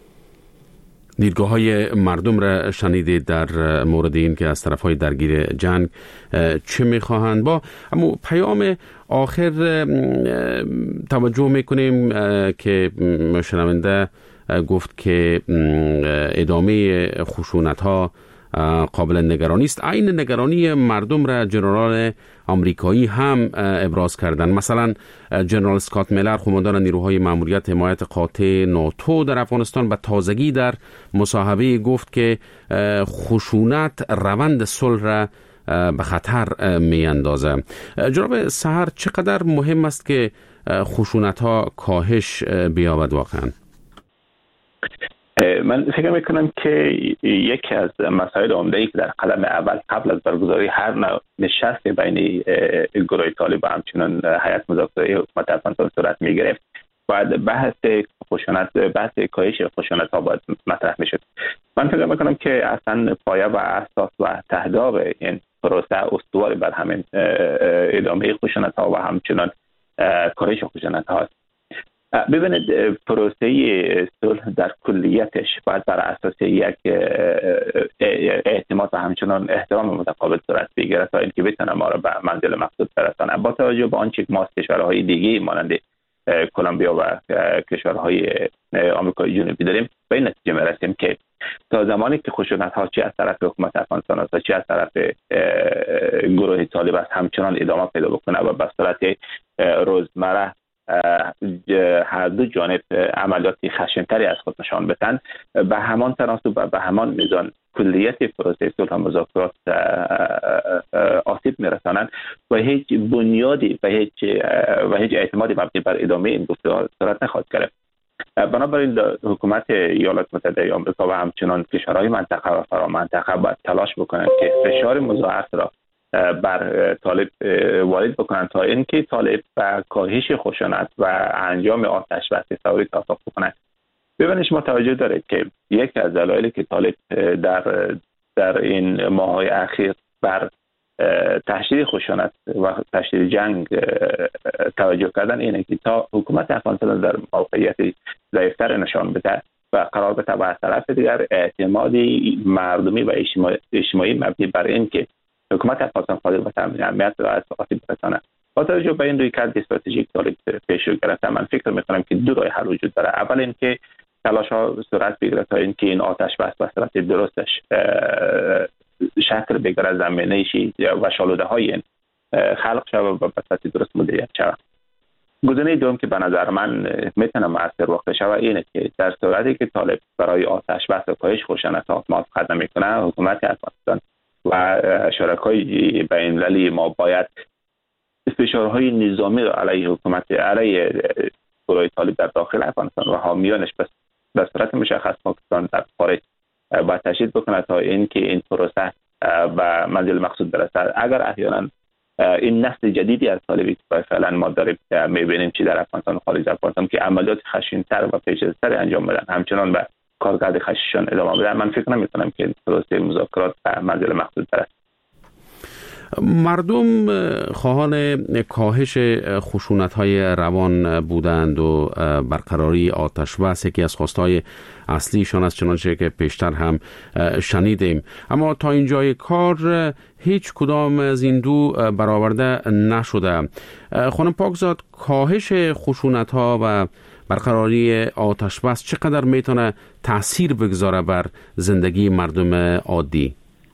دیدگاه‌های مردم را شنیدید در مورد این که از طرف‌های درگیر جنگ چه می‌خواهند. با اما پیام آخر توجه می‌کنیم که شنونده گفت که ادامه خشونت‌ها قابل نگرانی است. عین نگرانی مردم را جنرال آمریکایی هم ابراز کردند. مثلا جنرال اسکات میلر، قماندان نیروهای ماموریت حمایت قاطع ناتو در افغانستان، به تازگی در مصاحبه گفت که خشونت روند صلح را به خطر می اندازه. جناب سحر، چقدر مهم است که خشونت ها کاهش بیابد واقعا؟ من فکر میکنم که یکی از مسائل عمده‌ای که در قدم اول قبل از برگزاری هر نوع نشست بین گروه طالب و همچنان هیئت مذاکره حکومت افغانستان صورت میگرفت، باید بحث خشونت، بحث کاهش خشونت ها باید مطرح میشد. من فکر میکنم که اصلا پایه و اساس و تهداب این پروسه استوار بر همین ادامه خشونت ها و همچنان کاهش خشونت ها است. ببینید، پروسه صلح در کلیتش باید بر اساس یک اعتماد و همچنان احترام متقابل صورت بگیرد تا اینکه بتونه ما را به منزل مقصود برسانه. با توجه به آنچه که ما از کشورهای دیگه مانند کلمبیا و کشورهای آمریکای جنوبی داریم، به این نتیجه میرسیم که تا زمانی که خشونت ها چه از طرف حکومت افغانستان است چه از طرف گروه طالب است همچنان ادامه پیدا بکنه و به صورت روزمره هر دو جانب عملیات خشن‌تری از خود نشان بدن، به همان تناسب و به همان میزان کلیت پروسه صلح و مذاکرات آسیب میرسانند و هیچ بنیادی و هیچ اعتمادی مبنی بر ادامه این گفتگوها صورت نخواهد گرفت. بنابراین حکومت ایالات متحده آمریکا و همچنان کشورهای منطقه و فرامنطقه باید تلاش بکنند که فشار مضاعف را بر طالب وارد بکنند تا اینکه طالب و کاهش خشونت و انجام آتش بس فوری توافق بکنند. ببینید، شما توجه دارید که یکی از دلایلی که طالب در این ماه‌های اخیر بر تشدید خشونت و تشدید جنگ توجه کردن اینه که تا حکومت افغانستان در موقعیت ضعیفتر نشان بده و قرار بده و از طرف دیگر اعتمادی مردمی و اجتماعی مبنی بر این که حکومت افغانستان قادر به تامین امنیت را از آسیب برساند. با توجه به این رویکرد استراتژیک طالب پیش رو گرفته، من فکر میکنم که دو راه حل وجود داره. اول اینکه تلاش ها صورت بگیره تا اینکه این آتش بس به صورت درستش شکل بگیره، زمینه‌ای و شالوده های خلق شود و به صورت درست مدیریت شود. گزینه دوم که به نظر من میتونه موثر واقع شود اینه که در صورتی که طالب برای آتش بس و کاهش خشونت موافقت نمیکنه، حکومت افغانستان و شرکای بین‌المللی ما باید فشارهای نظامی را علیه حکومت، علیه گروه طالب در داخل افغانستان و حامیانش به صورت مشخص پاکستان در خارج باید تشدید بکنه تا اینکه این پروسه به منزل مقصود برسد. اگر احیانا این نسل جدیدی از طالبی که فعلا ما داریم میبینیم چی در افغانستان و خارج افغانستان که عملیات خشن‌تر و پیچیده‌تر انجام میدن، همچنان به کارکرد خشیشان ادامه بدن. من فکر نمی‌کنم که پروسه مذاکرات به منزل مقصود برسد. مردم خواهان کاهش خشونت‌های روان بودند و برقراری آتش بس یکی از خواستهای اصلیشان است، چنانچه که پیشتر هم شنیدیم. اما تا اینجای کار هیچ کدام از این دو برآورده نشده. خانم پاکزاد، کاهش خشونت‌ها و برقراری آتش بس چقدر میتونه تأثیر بگذاره بر زندگی مردم عادی؟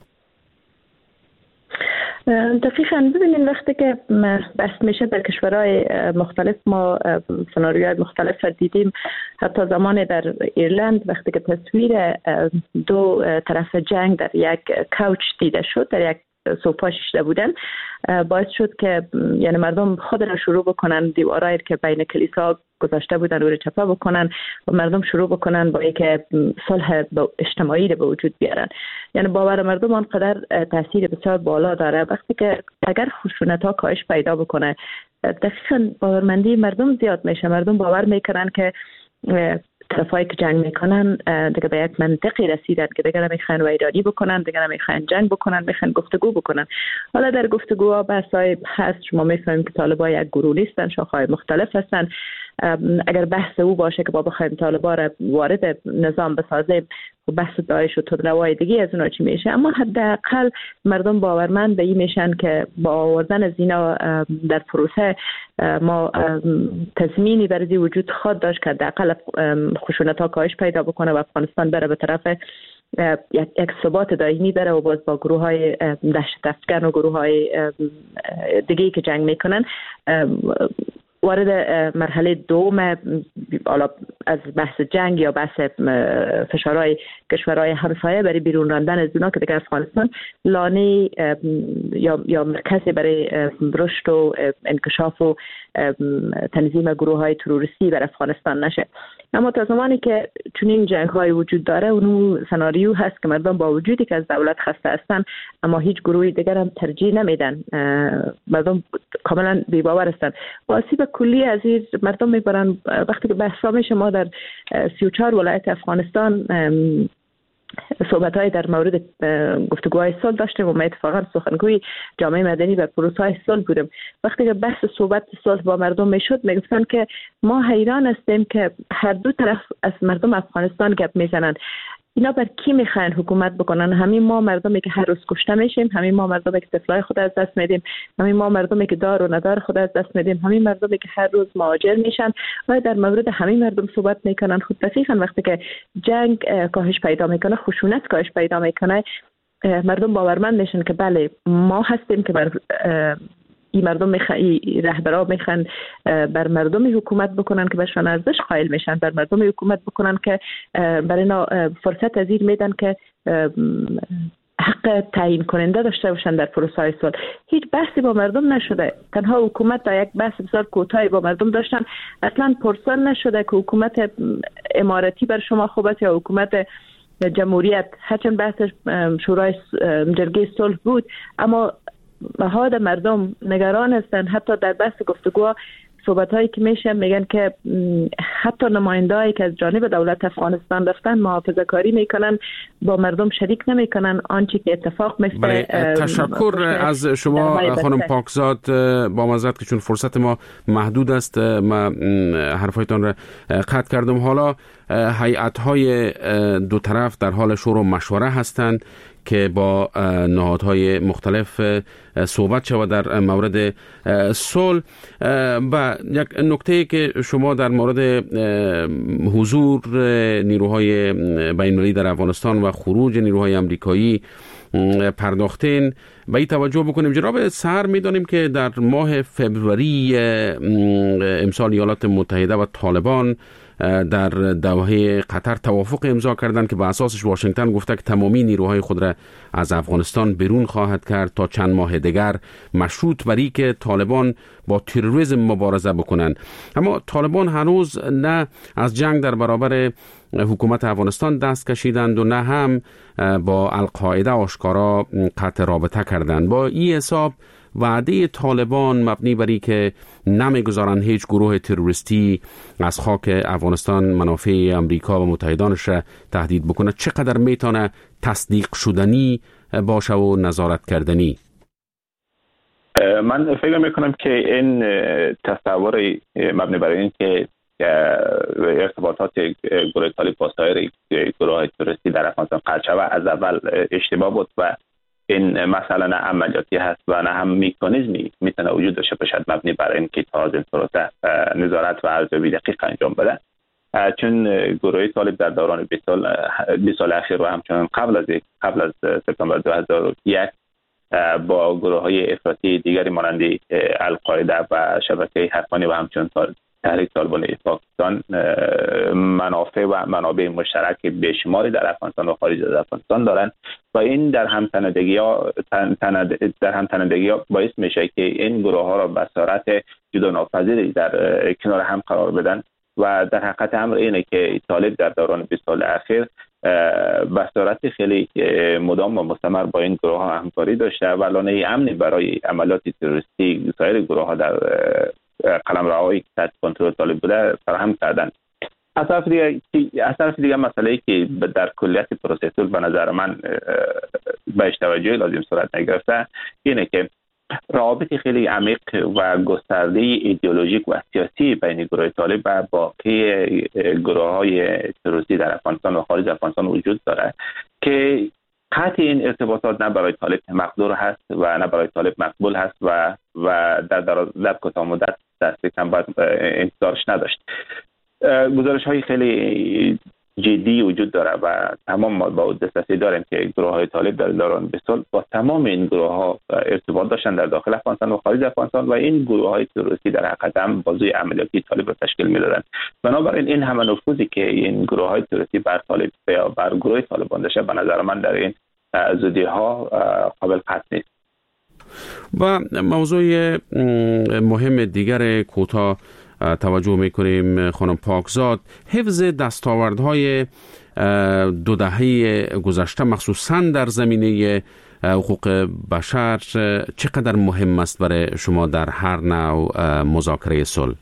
دقیقاً ببینید وقتی که بحث میشه در کشورهای مختلف، ما سناریوهای مختلف دیدیم. حتی زمان در ایرلند وقتی که تصویر دو طرف جنگ در یک کوچ دیده شد، در یک سوفا شیشته بودن، باعث شد که یعنی مردم خود را شروع بکنن دیوارایی که بین کلیسا گذاشته بودن رو چپه بکنن و مردم شروع بکنن با اینکه صلح اجتماعی رو به وجود بیارن. یعنی باور مردم آنقدر تاثیر بسیار بالا داره. وقتی که اگر خشونت ها کاهش پیدا بکنه، دقیقاً باورمندی مردم زیاد میشه. مردم باور میکنن که طرفایی که جنگ میکنن دیگه به یک منطقی رسیدن که دیگه نمیخوان ویرانی بکنن، دیگه نمیخوان جنگ بکنن، میخوان گفتگو بکنن. حالا در گفتگوها بحثای هست، شما میفهمیم که طالبان یک گروه نیستن، شاخه‌های مختلف هستن. اگر بحث او باشه که با بخوایم طالبان را وارد نظام بسازیم و بحث داعش و تندروای دیگه از اونا چی میشه، اما حداقل مردم باورمند به این میشن که با آوردن از اینا در پروسه ما تضمینی برای وجود خواهد داشت که حداقل خشونت ها کاهش پیدا بکنه و افغانستان بره به طرف یک ثبات دائمی بره و باز با گروه های دهشت افکن و گروه های دیگه که جنگ میکنن وارد مرحله دوم از بحث جنگ یا بحث فشارهای کشورهای همسایه برای بیرون راندن از اونا که دیگه افغانستان لانه یا مرکزی برای رشد و انکشاف و تنظیم گروه های تروریستی بر افغانستان نشه. اما تا زمانی که چنین جنگ های وجود داره، اونو سناریو هست که مردم با وجودی که از دولت خسته هستن اما هیچ گروهی دیگر هم ترجیح نمیدن، مردم کاملا بی‌باور هستن. آسیب کلی از این مردم میبرن. وقتی که بحثا میشه، ما در 34 ولایت افغانستان صحبت‌های در مورد گفتگوهای صلح داشتیم و ما اتفاقا سخنگوی جامعه مدنی و پروسه‌های صلح بودیم. وقتی که بحث صحبت صلح با مردم میشد، میگفتن که ما حیران هستیم که هر دو طرف از مردم افغانستان گپ میزنن. اینا بر کی میخواین حکومت بکنن؟ همین ما مردمی که هر روز کشته میشیم، همین ما مردمی که طفلای خود از دست میدیم، همین ما مردمی که دار و ندار خود از دست میدیم، همین مردمی که هر روز مهاجر میشن و در مورد همین مردم صحبت میکنن. خود دقیقاً وقتی که جنگ کاهش پیدا میکنه، خشونت کاهش پیدا میکنه، مردم باورمند میشن که بله ما هستیم که این مردم رهبران میخوان بر مردم حکومت بکنن که بهشون ارزش قائل میشن، بر مردم حکومت بکنن که برای اینا فرصت از این میدن که حق تعیین کننده داشته باشن در پروسه صلح. هیچ بحثی با مردم نشده. تنها حکومت در یک بحث بسیار کوتاهی با مردم داشتن. اصلا پرسان نشده که حکومت امارتی بر شما خوب است یا حکومت جمهوریت. هرچند بحث شورای جرگه صلح بود، اما مهاد مردم نگران هستند. حتی در بحث گفتگوها صحبت‌هایی که میشه میگن که حتی نماینده‌ای که از جانب دولت افغانستان رفتن محافظه‌کاری میکنن، با مردم شریک نمیکنن آنچه که اتفاق میفته. تشکر از شما خانم پاکزاد. با معذرت که چون فرصت ما محدود است ما حرفایتان را قطع کردم. حالا هیئت‌های دو طرف در حال شور و مشوره هستند که با نهادهای مختلف صحبت شود در مورد صلح. و یک نکته که شما در مورد حضور نیروهای بین‌المللی در افغانستان و خروج نیروهای آمریکایی پرداختین به این توجه بکنیم. جناب سر میدانیم که در ماه فبروری امسال ایالات متحده و طالبان در دوحه قطر توافق امضا کردند که به اساسش واشنگتن گفته که تمامی نیروهای خود را از افغانستان بیرون خواهد کرد تا چند ماه دیگر، مشروط بر اینکه طالبان با تروریسم مبارزه بکنند. اما طالبان هنوز نه از جنگ در برابر حکومت افغانستان دست کشیدند و نه هم با القاعده آشکارا قطع رابطه کردند. با این حساب وعده طالبان مبنی بر که نمیگذارند هیچ گروه تروریستی از خاک افغانستان منافع امریکا و متحدانش را تهدید بکنه چقدر میتونه تصدیق شدنی باشه و نظارت کردنی؟ من فکر میکنم که این تصور مبنی بر این که ارتباطات گروه طالب با سایر گروه تروریستی در افغانستان قطع شود از اول اشتباه بود و این مثلا نه عملیاتی هست و نه هم میکانیزمی میتونه وجود داشته باشد مبنی بر این که تا از این پروسه نظارت و ارزیابی دقیق انجام بده، چون گروه طالب در دوران 20 سال اخیر و همچنان قبل از سپتامبر 2001 با گروه های افراطی دیگری مانند القاعده و شبکه حقانی و همچنان تحریک طالبان پاکستان منافع و منابع مشترک بیشماری در افغانستان و خارج از افغانستان دارند و این در همتنیدگی ها باعث میشه که این گروه ها را به صورت جدا ناپذیری در کنار هم قرار بدن و در حقیقت امر اینه که طالب در دوران 20 سال اخیر به صورت خیلی مدام و مستمر با این گروه ها همکاری داشته و لانه امنی برای عملیات تروریستی سایر گروه ها در قلمروهای تحت کنترل طالب بوده فراهم کردن. از طرف دیگه مسئله‌ای که در کلیت پروسه صلح به نظر من بهش توجه لازم صورت نگرفته اینه که روابط خیلی عمیق و گسترده ایدئولوژیک و سیاسی بین گروه طالب و باقی گروه‌های تروریستی در افغانستان و خارج افغانستان وجود داره که قطع این ارتباطات نه برای طالب مقدور هست و نه برای طالب مقبول هست و در کوتاه مدت دست کم باید انتظارش نداشت. گزارش های خیلی جدی وجود داره و تمام ما با دسترسی داریم که گروه های طالب در دوران 20 سال با تمام این گروه ها ارتباط داشتن در داخل افغانستان و خارج افغانستان و این گروه های تروریستی در حقیقت هم بازوی عملیاتی طالب را تشکیل میدادن. بنابراین این همه نفوذی که این گروه های تروریستی بر طالب یا بر گروه طالبان داشته به نظر من در این زودی ها قابل قطع نیست. و موضوع مهم دیگر کوتاه توجه میکنیم خانم پاکزاد، حفظ دستاوردهای 2 دهه گذشته مخصوصا در زمینه حقوق بشر چقدر مهم است برای شما در هر نوع مذاکره صلح؟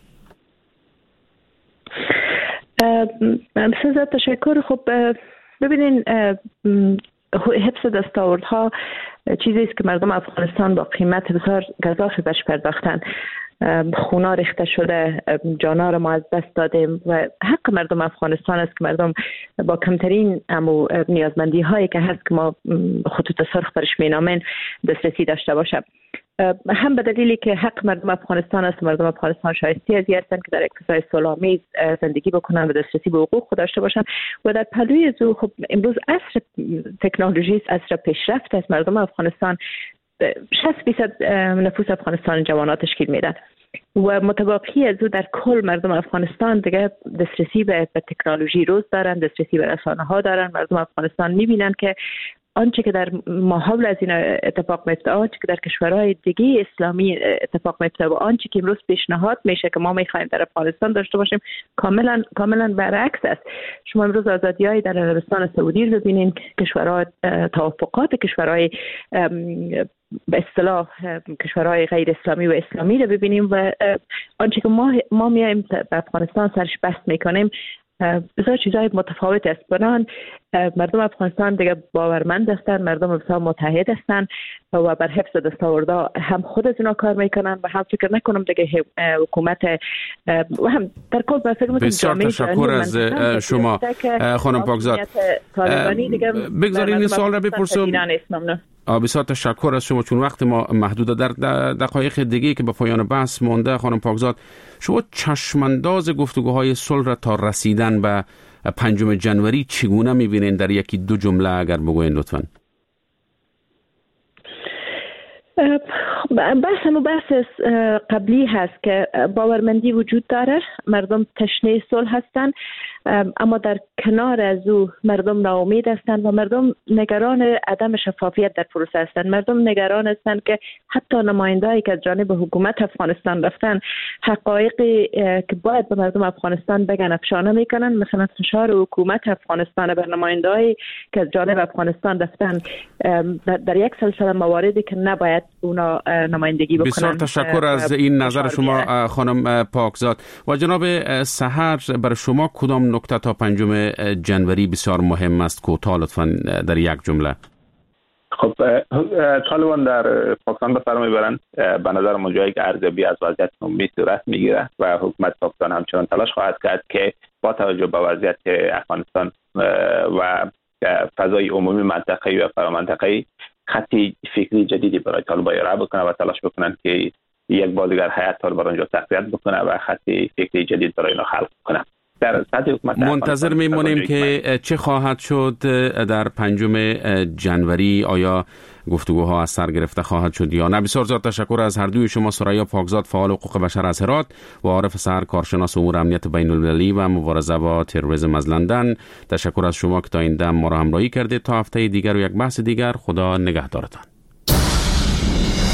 بسیار تشکر. خب ببینین حفظ دستاوردها چیزی است که مردم افغانستان با قیمت بسیار گزافی بهش پرداختن. خونا ریخته شده، جانا را ما از دست دادیم و حق مردم افغانستان است که مردم با کمترین نیازمندی هایی که هست که ما خطوط سرخ برش مینامین دسترسی داشته باشه. هم به دلیلی که حق مردم افغانستان است، مردم افغانستان شایسته از هستند که در اقتصاد صلح‌آمیز زندگی بکنن و دسترسی به حقوق خود داشته باشند و در پهلوی از او خب امروز عصر تکنولوژی است، عصر پیشرفت است. مردم افغانستان 60% نفوس افغانستان جوانان تشکیل میدن و متباقی از او در کل مردم افغانستان دیگه دسترسی به تکنولوژی روز دارن، دسترسی به رسانه ها دارن. مردم افغانستان میبینن که آنچه که در ماحول از این اتفاق میفته، آنچه که در کشورهای دیگه اسلامی اتفاق میفته و آنچه که امروز پیشنهاد میشه که ما میخوایم در افغانستان داشته باشیم کاملا برعکس است. شما امروز آزادی‌های در عربستان سعودی رو ببینین، کشورهای توافقات کشورهای به اصطلاح کشورهای غیر اسلامی و اسلامی رو ببینیم و آنچه که ما میایم به افغانستان سرش بحث میکنیم بسیار چیزهای متفاوت است. بنان مردم افغانستان دیگه باورمند هستند، مردم بسیار متحد هستند و بر حفظ دستاوردها هم خود از اونا کار میکنن و هم فکر نکنم دیگه حکومت و هم در کل بسیار تشکر از شما خانم پاکزاد. بگذارید این سوال را بپرسم. بسیار تشکر از شما چون وقت ما محدوده. در دقایق دیگه که به پایان بحث مونده خانم پاکزاد، شما چشمانداز گفتگوهای صلح را تا رسیدن به 5 جنوری چگونه می‌بینید؟ در 1-2 جمله اگر بگوین لطفاً. بحث قبلی هست که باورمندی وجود داره، مردم تشنه صلح هستند اما در کنار از او مردم ناامید هستند و مردم نگران عدم شفافیت در پروسه هستند. مردم نگران هستند که حتی نماینده‌ای که از جانب حکومت افغانستان رفتن حقایقی که باید به مردم افغانستان بگن افشا نمیکنن. مثلا فشار حکومت افغانستان بر نماینده‌ای که از جانب افغانستان رفتن در یک سلسله مواردی که نباید اونا نمایندگی بکنن. بسیار تشکر از این نظر شما خانم پاکزاد. و جناب سحر، برای شما کدام نکته تا 5 جنوری بسیار مهم است؟ کوتاه لطفاً در یک جمله. خب طالبان در پاکستان به سر میبرند. به نظر ما جایی که ارزیابی از وضعیت عمومی صورت میگیره و حکومت پاکستان همچنان تلاش خواهد کرد که با توجه به وضعیت افغانستان و فضای عمومی منطقه‌ای و فرامنطقه‌ای خطی فکری جدیدی برای طالبان ارائه بکنه و تلاش بکنند که یک بار دیگر هیئت طالبان آنجا تقویت بکنه و خطی فکری جدید برای اینا خلق کنه. در سطح حکومت منتظر میمونیم که چه خواهد شد در 5 جنوری. آیا گفتگوها از سر گرفته خواهد شد یا نه؟ بسیار زیاد تشکر از هر دوی شما، ثریا پاکزاد فعال حقوق بشر از هرات و عارف سحر کارشناس امور امنیت بین المللی و مبارزه با تروریسم از لندن. تشکر از شما که تا این دم ما را همراهی کردید. تا هفته دیگر و یک بحث دیگر، خدا نگهدارتان.